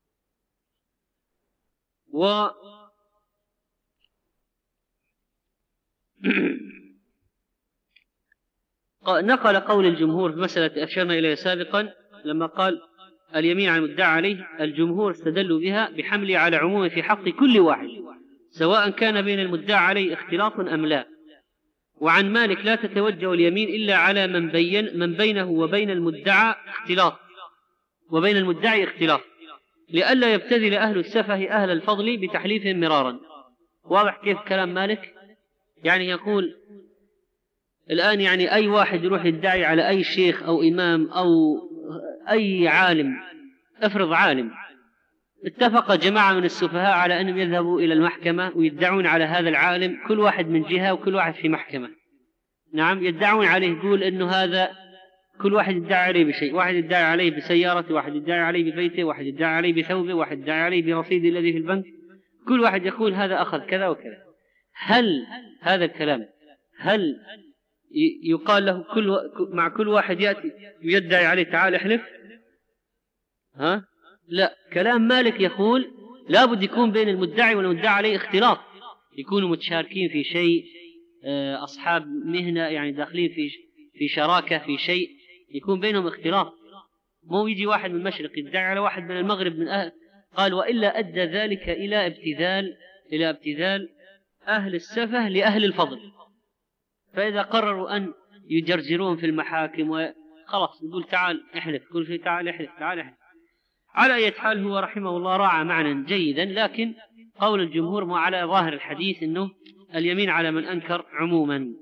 نقل قول الجمهور في مسألة أشرنا إليها سابقا لما قال اليمين على المدعى عليه، الجمهور استدلوا بها بحمله على عمومه في حق كل واحد سواء كان بين المدعى عليه اختلاط أم لا. وعن مالك لا تتوجه اليمين إلا على من بينه وبين المدعى اختلاط، وبين المدعي اختلاط، لئلا يبتذل أهل السفه أهل الفضل بتحليفهم مرارا. واضح كيف كلام مالك؟ يعني يقول الآن يعني أي واحد يروح يدعي على أي شيخ أو إمام أو أي عالم، افرض عالم اتفق جماعة من السفهاء على أنهم يذهبوا إلى المحكمة ويدعون على هذا العالم، كل واحد من جهة وكل واحد في محكمة، نعم، يدعون عليه، يقول أنه هذا كل واحد يدعي عليه بشيء، واحد يدعي عليه بسيارته، واحد يدعي عليه ببيته، واحد يدعي عليه بثوبه، واحد يدعي عليه برصيده الذي في البنك، كل واحد يقول هذا أخذ كذا وكذا. هل هذا الكلام هل يقال له مع كل واحد يأتي يدعي عليه تعال احلف؟ لا، كلام مالك يقول لا بد يكون بين المدعي والمدعى عليه اختلاط، يكونوا متشاركين في شيء، أصحاب مهنة، يعني داخلين في شراكة في شيء، يكون بينهم اختلاط، مو يجي واحد من المشرق يدعي على واحد من المغرب من أهل. قال وإلا أدى ذلك إلى ابتذال أهل السفه لأهل الفضل، فإذا قرروا أن يجرجرون في المحاكم وخلاص يقول تعال احلف، كل شيء تعال احلف تعال احلف. على أي حال هو رحمه الله راعى معنى جيدا، لكن قول الجمهور ما على ظاهر الحديث أنه اليمين على من أنكر عموما.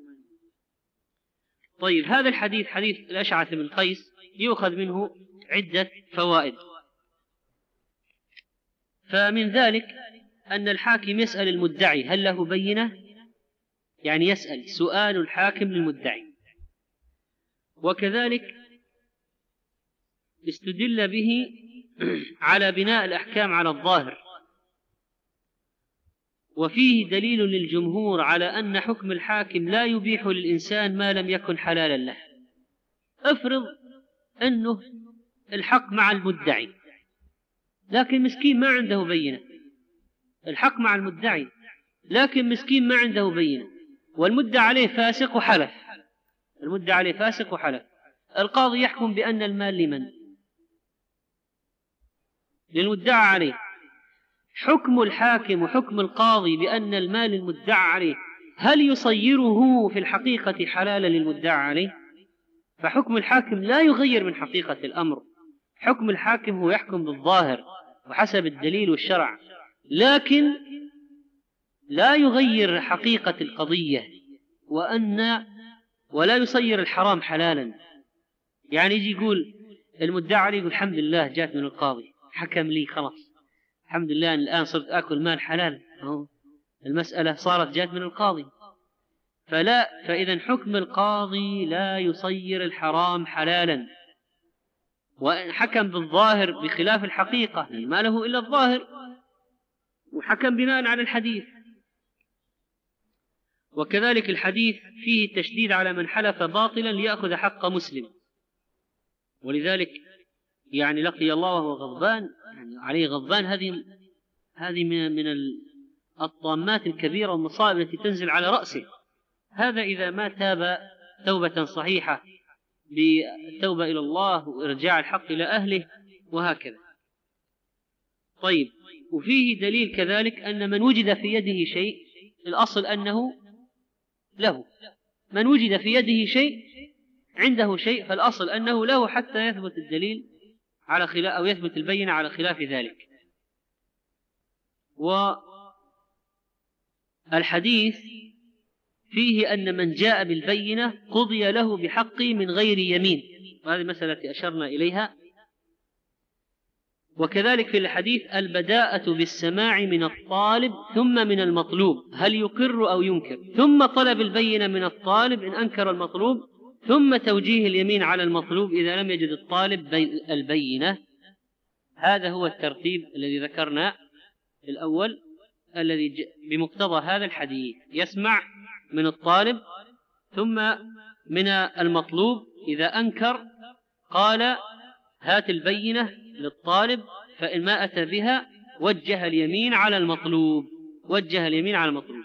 طيب، هذا الحديث حديث الأشعث بن قيس يؤخذ منه عدة فوائد. فمن ذلك أن الحاكم يسأل المدعي هل له بينة، يعني يسأل سؤال الحاكم للمدعي. وكذلك استدل به على بناء الأحكام على الظاهر، وفيه دليل للجمهور على أن حكم الحاكم لا يبيح للإنسان ما لم يكن حلالا له. افرض أنه الحق مع المدعي لكن مسكين ما عنده بينة، الحق مع المدعي لكن مسكين ما عنده بينة، والمدعى عليه فاسق وحلف، المدعى عليه فاسق وحلف، القاضي يحكم بأن المال لمن؟ للمدعى عليه. حكم الحاكم وحكم القاضي بأن المال المدعى عليه هل يصيره في الحقيقة حلالا للمدعى عليه؟ فحكم الحاكم لا يغير من حقيقة الأمر، حكم الحاكم هو يحكم بالظاهر وحسب الدليل والشرع، لكن لا يغير حقيقة القضية، ولا يصير الحرام حلالا. يعني يجي يقول المدعى عليه يقول الحمد لله جاءت من القاضي حكم لي، خلاص الحمد لله الآن صرت أكل مال حلال، المسألة صارت جاءت من القاضي. فإذا حكم القاضي لا يصير الحرام حلالا، وإن حكم بالظاهر بخلاف الحقيقة ما له إلا الظاهر، وحكم بناء على الحديث. وكذلك الحديث فيه تشديد على من حلف باطلا ليأخذ حق مسلم، ولذلك يعني لقي الله وهو غضبان، يعني عليه غضبان، هذه من الطامات الكبيرة والمصائب التي تنزل على رأسه. هذا إذا ما تاب توبة صحيحة بالتوبة إلى الله وإرجاع الحق إلى أهله وهكذا. طيب، وفيه دليل كذلك أن من وجد في يده شيء الأصل أنه له، من وجد في يده شيء عنده شيء فالأصل أنه له حتى يثبت الدليل على خلاف، أو يثبت البينة على خلاف ذلك. والحديث فيه أن من جاء بالبينة قضي له بحقه من غير يمين، وهذه مسألة أشرنا إليها. وكذلك في الحديث البداءة بالسماع من الطالب ثم من المطلوب، هل يقر أو ينكر، ثم طلب البينة من الطالب إن أنكر المطلوب، ثم توجيه اليمين على المطلوب إذا لم يجد الطالب البينة. هذا هو الترتيب الذي ذكرنا الأول، الذي بمقتضى هذا الحديث يسمع من الطالب ثم من المطلوب، إذا أنكر قال هات البينة للطالب، فإن ما أتى بها وجه اليمين على المطلوب، وجه اليمين على المطلوب.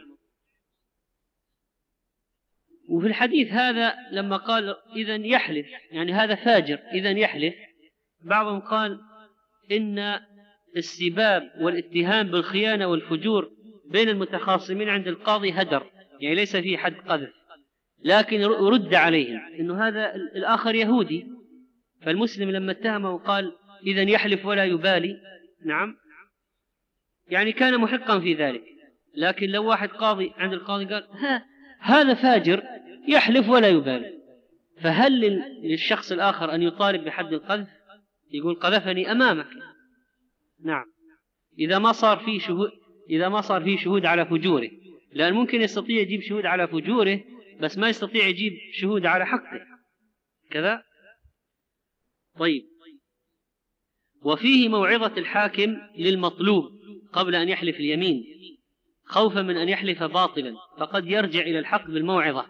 وفي الحديث هذا لما قال إذن يحلف، يعني هذا فاجر إذن يحلف، بعضهم قال إن السباب والاتهام بالخيانة والفجور بين المتخاصمين عند القاضي هدر، يعني ليس فيه حد قذف، لكن رد عليهم إنه هذا الآخر يهودي، فالمسلم لما اتهمه وقال إذن يحلف ولا يبالي، نعم، يعني كان محقا في ذلك. لكن لو واحد قاضي عند القاضي قال هذا فاجر يحلف ولا يبالي، فهل للشخص الآخر أن يطالب بحد القذف؟ يقول قذفني أمامك، نعم، إذا ما صار فيه شهود على فجوره، لأن ممكن يستطيع يجيب شهود على فجوره بس ما يستطيع يجيب شهود على حقه كذا. طيب، وفيه موعظة الحاكم للمطلوب قبل أن يحلف اليمين، خوفا من أن يحلف باطلا، فقد يرجع إلى الحق بالموعظة.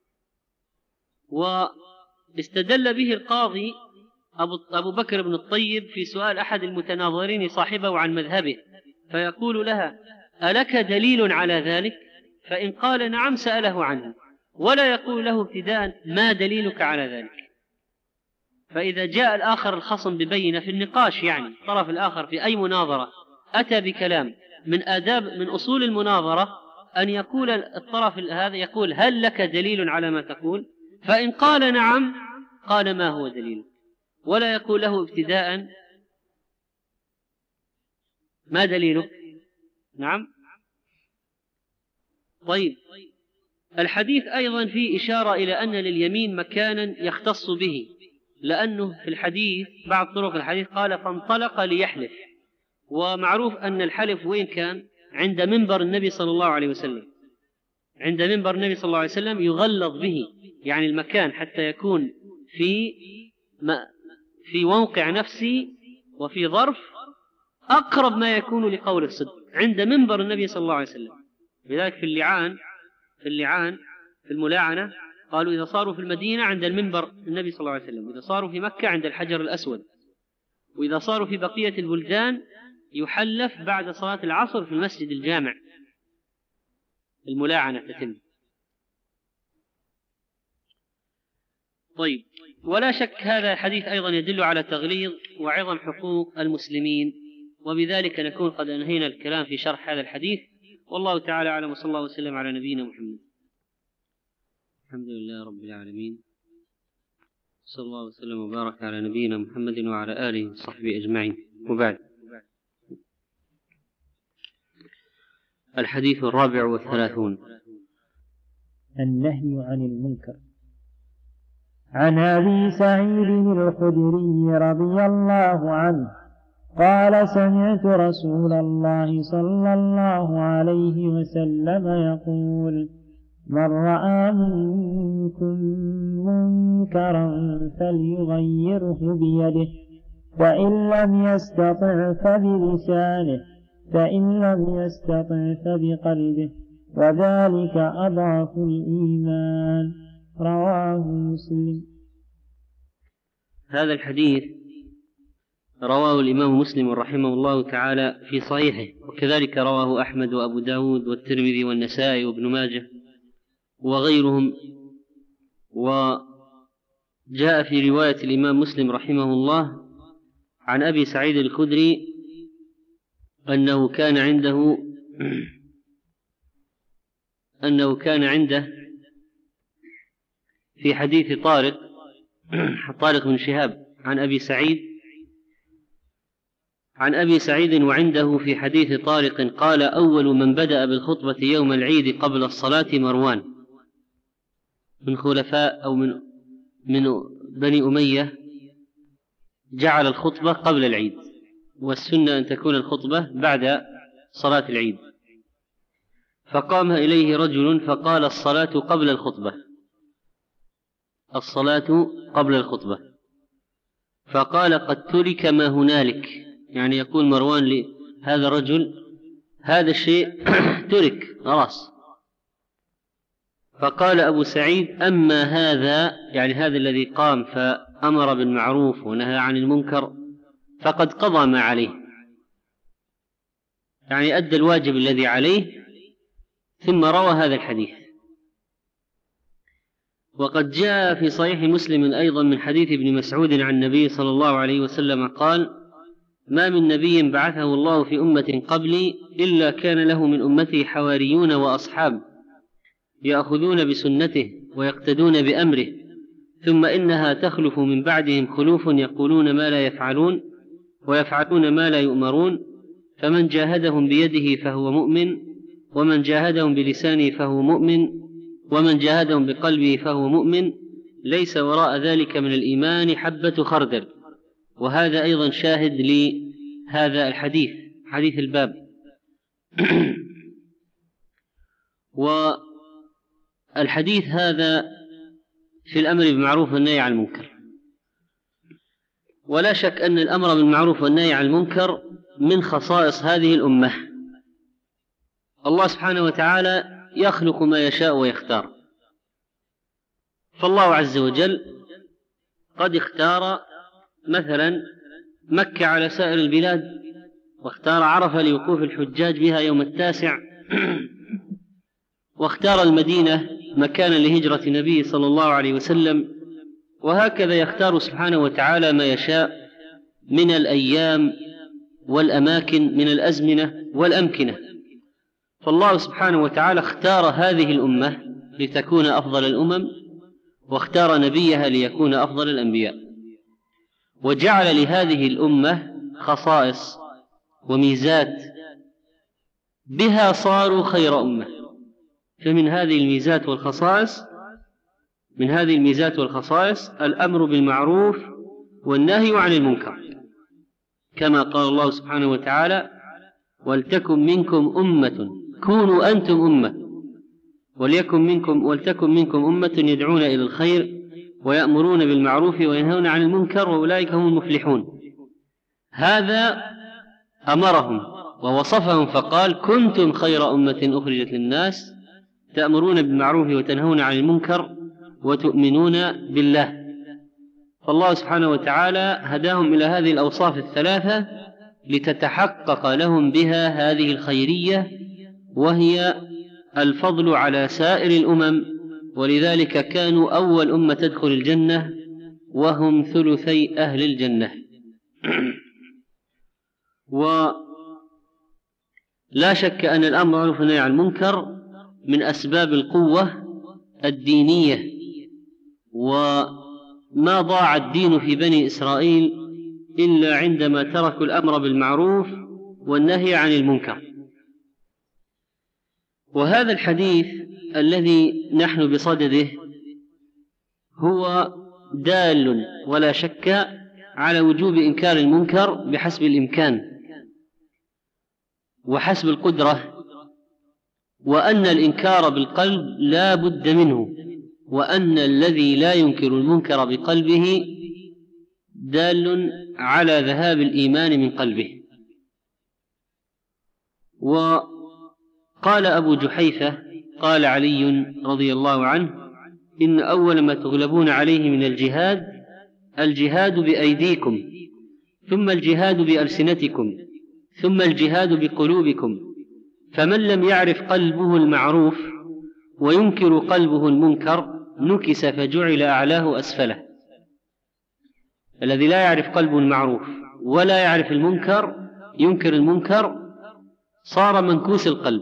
واستدل به القاضي أبو بكر بن الطيب في سؤال أحد المتناظرين صاحبه عن مذهبه، فيقول لها ألك دليل على ذلك؟ فإن قال نعم سأله عنه، ولا يقول له ابتداء ما دليلك على ذلك. فإذا جاء الآخر الخصم ببينة في النقاش، يعني الطرف الآخر في أي مناظرة أتى بكلام من أصول المناظرة أن يقول الطرف هذا يقول هل لك دليل على ما تقول؟ فإن قال نعم قال ما هو دليل، ولا يقول له ابتداء ما دليلك، نعم. طيب، الحديث أيضا فيه إشارة إلى أن لليمين مكانا يختص به، لأنه في الحديث بعض طرق الحديث قال فانطلق ليحلف، ومعروف أن الحلف وين كان؟ عند منبر النبي صلى الله عليه وسلم، عند منبر النبي صلى الله عليه وسلم يغلظ به، يعني المكان حتى يكون في موقع نفسي وفي ظرف أقرب ما يكون لقول الصدق عند منبر النبي صلى الله عليه وسلم. لذلك في اللعان في الملاعنة قالوا إذا صاروا في المدينة عند المنبر النبي صلى الله عليه وسلم، وإذا صاروا في مكة عند الحجر الأسود، وإذا صاروا في بقية البلدان يحلف بعد صلاة العصر في المسجد الجامع، الملاعنة تتم. طيب، ولا شك هذا الحديث أيضا يدل على تغليظ وعظم حقوق المسلمين، وبذلك نكون قد أنهينا الكلام في شرح هذا الحديث، والله تعالى أعلم، وصلى الله وسلم على نبينا محمد. الحمد لله رب العالمين، صلى الله وسلم وبارك على نبينا محمد وعلى آله وصحبه أجمعين، وبعد. الحديث 34. النهي عن المنكر. عن أبي سعيد الخدري رضي الله عنه قال سمعت رسول الله صلى الله عليه وسلم يقول من رأى منكم منكرا فليغيره بيده، فإن لم يستطع فبلسانه، فإن لم يستطع فبقلبه، وذلك أضعف الإيمان. رواه مسلم. هذا الحديث رواه الإمام مسلم رحمه الله تعالى في صحيحه، وكذلك رواه أحمد وأبو داود والترمذي والنسائي وابن ماجه وغيرهم. وجاء في رواية الإمام مسلم رحمه الله عن أبي سعيد الخدري أنه كان عنده في حديث طارق بن شهاب عن أبي سعيد عن أبي سعيد وعنده في حديث طارق قال: أول من بدأ بالخطبة يوم العيد قبل الصلاة مروان من خلفاء أو من بني أمية، جعل الخطبة قبل العيد، والسنة أن تكون الخطبة بعد صلاة العيد. فقام إليه رجل فقال: الصلاة قبل الخطبة، الصلاة قبل الخطبة. فقال: قد ترك ما هنالك، يعني يقول مروان لهذا الرجل: هذا الشيء ترك خلاص. فقال أبو سعيد: أما هذا، يعني هذا الذي قام فأمر بالمعروف ونهى عن المنكر، فقد قضى ما عليه، يعني أدى الواجب الذي عليه، ثم روى هذا الحديث. وقد جاء في صحيح مسلم أيضا من حديث ابن مسعود عن النبي صلى الله عليه وسلم قال: ما من نبي بعثه الله في أمة قبلي إلا كان له من أمته حواريون وأصحاب يأخذون بسنته ويقتدون بأمره، ثم إنها تخلف من بعدهم خلوف يقولون ما لا يفعلون ويفعلون ما لا يؤمرون، فمن جاهدهم بيده فهو مؤمن، ومن جاهدهم بلسانه فهو مؤمن، ومن جاهدهم بقلبه فهو مؤمن، ليس وراء ذلك من الإيمان حبة خردل. وهذا أيضا شاهد لهذا الحديث، حديث الباب. والحديث هذا في الأمر بالمعروف والنهي عن المنكر، ولا شك أن الأمر بالمعروف والنهي عن المنكر من خصائص هذه الأمة. الله سبحانه وتعالى يخلق ما يشاء ويختار، فالله عز وجل قد اختار مثلا مكة على سائر البلاد، واختار عرفة لوقوف الحجاج بها يوم 9، واختار المدينة مكانا لهجرة النبي صلى الله عليه وسلم، وهكذا يختار سبحانه وتعالى ما يشاء من الأيام والأماكن، من الأزمنة والأمكنة. فالله سبحانه وتعالى اختار هذه الأمة لتكون أفضل الأمم، واختار نبيها ليكون أفضل الأنبياء، وجعل لهذه الأمة خصائص وميزات بها صاروا خير أمة. فمن هذه الميزات والخصائص الأمر بالمعروف والنهي عن المنكر، كما قال الله سبحانه وتعالى: ولتكن منكم أمة، كونوا أنتم أمة، ولتكن منكم أمة يدعون إلى الخير ويأمرون بالمعروف وينهون عن المنكر وأولئك هم المفلحون. هذا أمرهم ووصفهم فقال: كنتم خير أمة أخرجت للناس تأمرون بالمعروف وتنهون عن المنكر وتؤمنون بالله. فالله سبحانه وتعالى هداهم إلى هذه الأوصاف الثلاثة لتتحقق لهم بها هذه الخيرية، وهي الفضل على سائر الأمم، ولذلك كانوا أول أمة تدخل الجنة، وهم ثلثي أهل الجنة. ولا شك أن الأمر بالمعروف والنهي عن المنكر من أسباب القوة الدينية، وما ضاع الدين في بني إسرائيل إلا عندما تركوا الأمر بالمعروف والنهي عن المنكر. وهذا الحديث الذي نحن بصدده هو دال ولا شك على وجوب إنكار المنكر بحسب الإمكان وحسب القدرة، وأن الإنكار بالقلب لا بد منه، وأن الذي لا ينكر المنكر بقلبه دال على ذهاب الإيمان من قلبه. وقال أبو جحيفة قال علي رضي الله عنه: إن أول ما تغلبون عليه من الجهاد بأيديكم، ثم الجهاد بألسنتكم، ثم الجهاد بقلوبكم، فمن لم يعرف قلبه المعروف وينكر قلبه المنكر نكس فجعل أعلاه أسفله. الذي لا يعرف قلبه المعروف ولا يعرف المنكر، ينكر المنكر، صار منكوس القلب.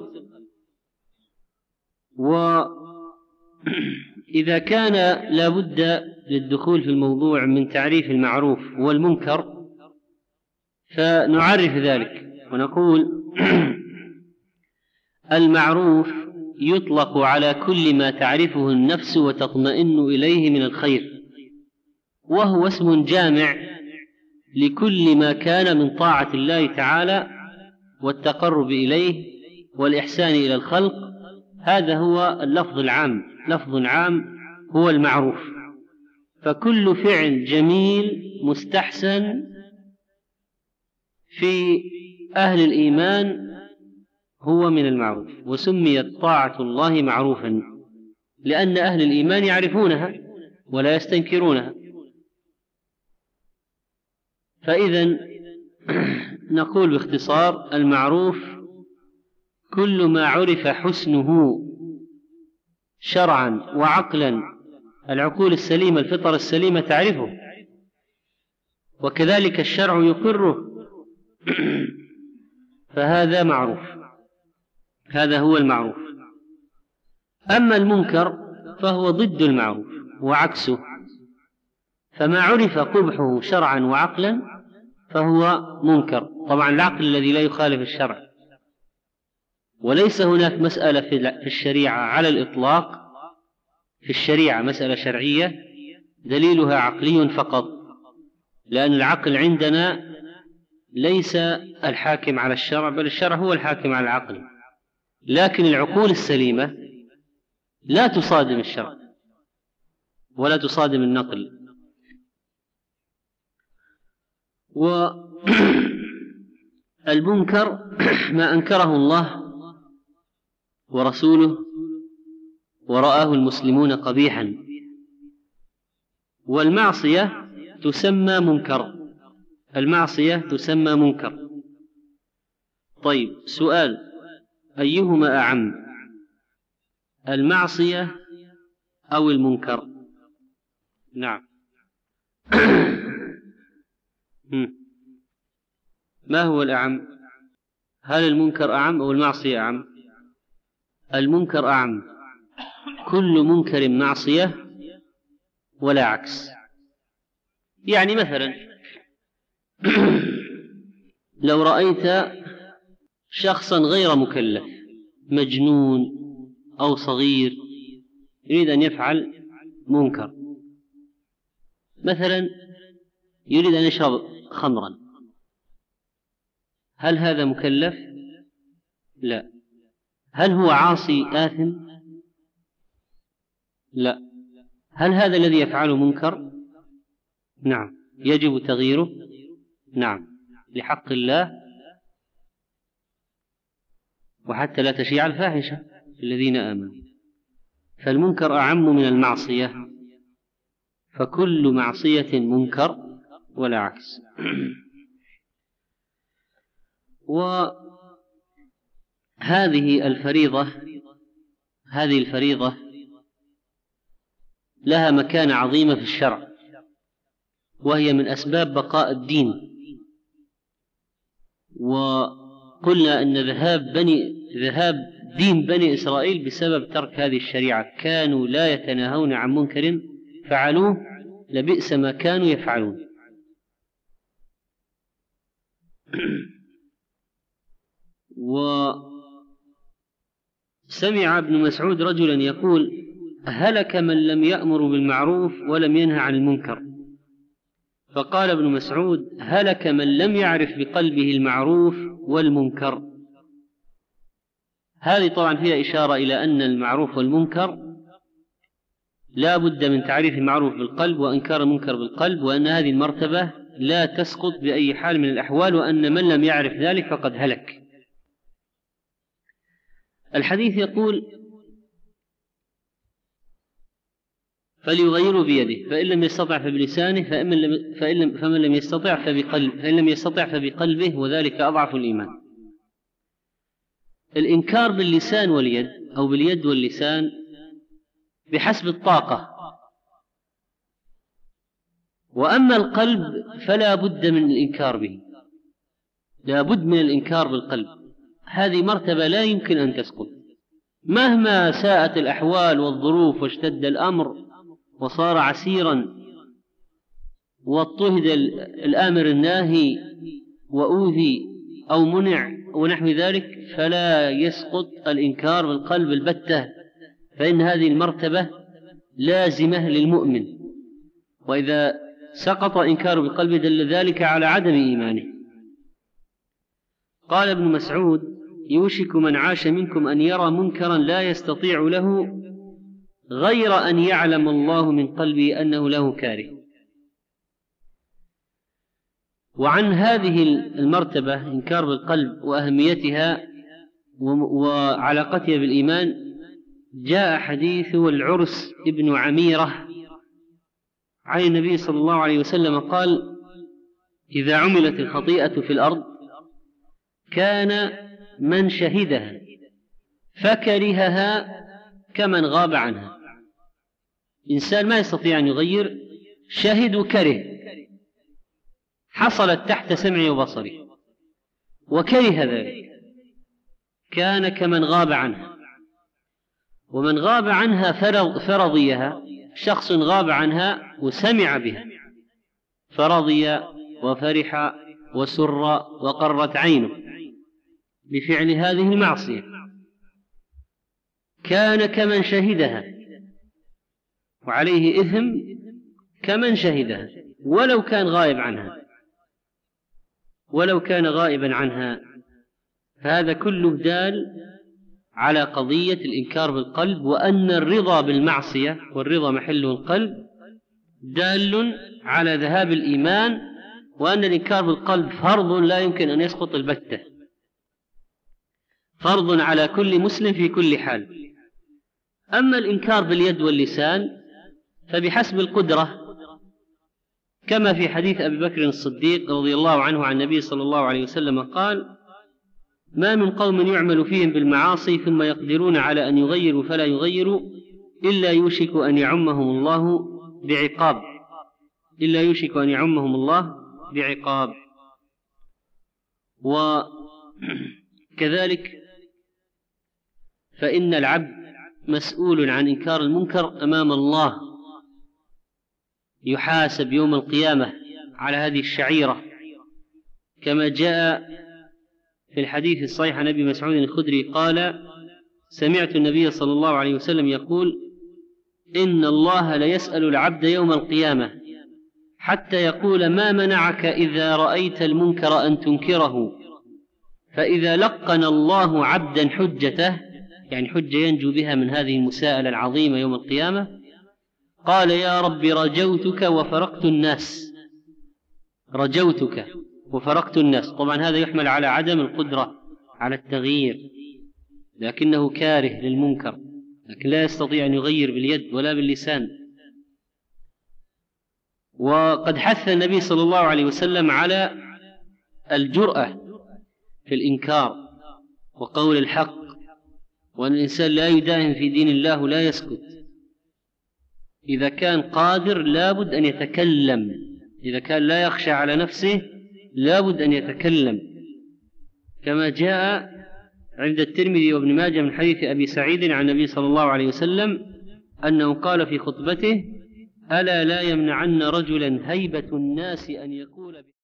وإذا كان لابد للدخول في الموضوع من تعريف المعروف والمنكر، فنعرف ذلك ونقول المعروف يطلق على كل ما تعرفه النفس وتطمئن إليه من الخير، وهو اسم جامع لكل ما كان من طاعة الله تعالى والتقرب إليه والإحسان إلى الخلق. هذا هو اللفظ العام، لفظ عام هو المعروف. فكل فعل جميل مستحسن في أهل الإيمان هو من المعروف، وسميت طاعة الله معروفا لأن أهل الإيمان يعرفونها ولا يستنكرونها. فإذا نقول باختصار: المعروف كل ما عرف حسنه شرعا وعقلا، العقول السليمة الفطر السليمة تعرفه، وكذلك الشرع يقره، فهذا معروف، هذا هو المعروف. أما المنكر فهو ضد المعروف وعكسه، فما عرف قبحه شرعا وعقلا فهو منكر. طبعا العقل الذي لا يخالف الشرع، وليس هناك مسألة في الشريعة على الإطلاق، في الشريعة مسألة شرعية دليلها عقلي فقط، لأن العقل عندنا ليس الحاكم على الشرع، بل الشرع هو الحاكم على العقل. لكن العقول السليمة لا تصادم الشرع ولا تصادم النقل. والمنكر ما أنكره الله ورسوله ورآه المسلمون قبيحا، والمعصية تسمى منكر، المعصية تسمى منكر. طيب، سؤال: أيهما أعم، المعصية أو المنكر؟ نعم. ما هو الأعم؟ هل المنكر أعم أو المعصية أعم؟ المنكر أعم، كل منكر معصية ولا عكس. يعني مثلا لو رأيت شخصا غير مكلف، مجنون أو صغير، يريد أن يفعل منكر، مثلا يريد أن يشرب خمرا، هل هذا مكلف؟ لا. هل هو عاصي آثم؟ لا. هل هذا الذي يفعله منكر؟ نعم. يجب تغييره؟ نعم، لحق الله وحتى لا تشيع الفاحشة الذين آمنوا. فالمنكر أعم من المعصية، فكل معصية منكر ولا عكس. وهذه الفريضة لها مكانة عظيمة في الشرع، وهي من أسباب بقاء الدين. وقلنا أن ذهاب دين بني إسرائيل بسبب ترك هذه الشريعة، كانوا لا يتناهون عن منكر فعلوه لبئس ما كانوا يفعلون. وسمع ابن مسعود رجلا يقول: هلك من لم يأمر بالمعروف ولم ينهى عن المنكر. فقال ابن مسعود: هلك من لم يعرف بقلبه المعروف والمنكر. هذه طبعا فيها إشارة إلى أن المعروف والمنكر لا بد من تعريف المعروف بالقلب وإنكار المنكر بالقلب، وأن هذه المرتبة لا تسقط بأي حال من الأحوال، وأن من لم يعرف ذلك فقد هلك. الحديث يقول: فليغيروا بيده، فإن لم يستطع فبلسانه، فمن لم يستطع فإن لم يستطع فبقلبه، وذلك أضعف الإيمان. الإنكار باللسان واليد أو باليد واللسان بحسب الطاقة، وأما القلب فلا بد من الإنكار به، لا بد من الإنكار بالقلب. هذه مرتبة لا يمكن أن تسقط مهما ساءت الأحوال والظروف واشتد الأمر وصار عسيرا واضطهد الآمر الناهي وأوذي أو منع ونحو ذلك فلا يسقط الإنكار بالقلب البتة، فإن هذه المرتبة لازمة للمؤمن، وإذا سقط إنكاره بالقلب دل ذلك على عدم إيمانه. قال ابن مسعود: يوشك من عاش منكم أن يرى منكرا لا يستطيع له غير أن يعلم الله من قلبه أنه له كاره. وعن هذه المرتبة إنكار بالقلب وأهميتها وعلاقتها بالإيمان جاء حديث العرس ابن عميرة عن النبي صلى الله عليه وسلم قال: إذا عملت الخطيئة في الأرض كان من شهدها فكرهها كمن غاب عنها. إنسان ما يستطيع أن يغير، شهد وكره، حصلت تحت سمعه وبصره وكره ذلك، كان كمن غاب عنها. ومن غاب عنها فرضيها، شخص غاب عنها وسمع بها فرضي وفرح وسر وقرت عينه بفعل هذه المعصية، كان كمن شهدها وعليه إثم كمن شهدها ولو كان غائب عنها، ولو كان غائبا عنها. فهذا كله دال على قضية الإنكار بالقلب، وأن الرضا بالمعصية والرضا محله القلب دال على ذهاب الإيمان، وأن الإنكار بالقلب فرض لا يمكن أن يسقط البتة، فرض على كل مسلم في كل حال. أما الإنكار باليد واللسان فبحسب القدرة، كما في حديث أبي بكر الصديق رضي الله عنه عن النبي صلى الله عليه وسلم قال: ما من قوم يعمل فيهم بالمعاصي ثم يقدرون على أن يغيروا فلا يغيروا إلا يوشك أن يعمهم الله بعقاب، إلا يوشك أن يعمهم الله بعقاب. وكذلك فإن العبد مسؤول عن إنكار المنكر أمام الله، يحاسب يوم القيامة على هذه الشعيرة، كما جاء في الحديث الصحيح عن أبي مسعود الخدري قال: سمعت النبي صلى الله عليه وسلم يقول: إن الله ليسأل العبد يوم القيامة حتى يقول: ما منعك إذا رأيت المنكر أن تنكره؟ فإذا لقن الله عبدا حجته، يعني حجة ينجو بها من هذه المساءلة العظيمة يوم القيامة، قال: يا رب رجوتك وفرقت الناس، رجوتك وفرقت الناس. طبعا هذا يحمل على عدم القدرة على التغيير، لكنه كاره للمنكر، لكن لا يستطيع أن يغير باليد ولا باللسان. وقد حث النبي صلى الله عليه وسلم على الجرأة في الإنكار وقول الحق، وأن الإنسان لا يداهن في دين الله ولا يسكت. إذا كان قادر لابد أن يتكلم، إذا كان لا يخشى على نفسه لابد أن يتكلم، كما جاء عند الترمذي وابن ماجه من حديث أبي سعيد عن النبي صلى الله عليه وسلم أنه قال في خطبته: ألا لا يمنعن رجلا هيبة الناس أن يقول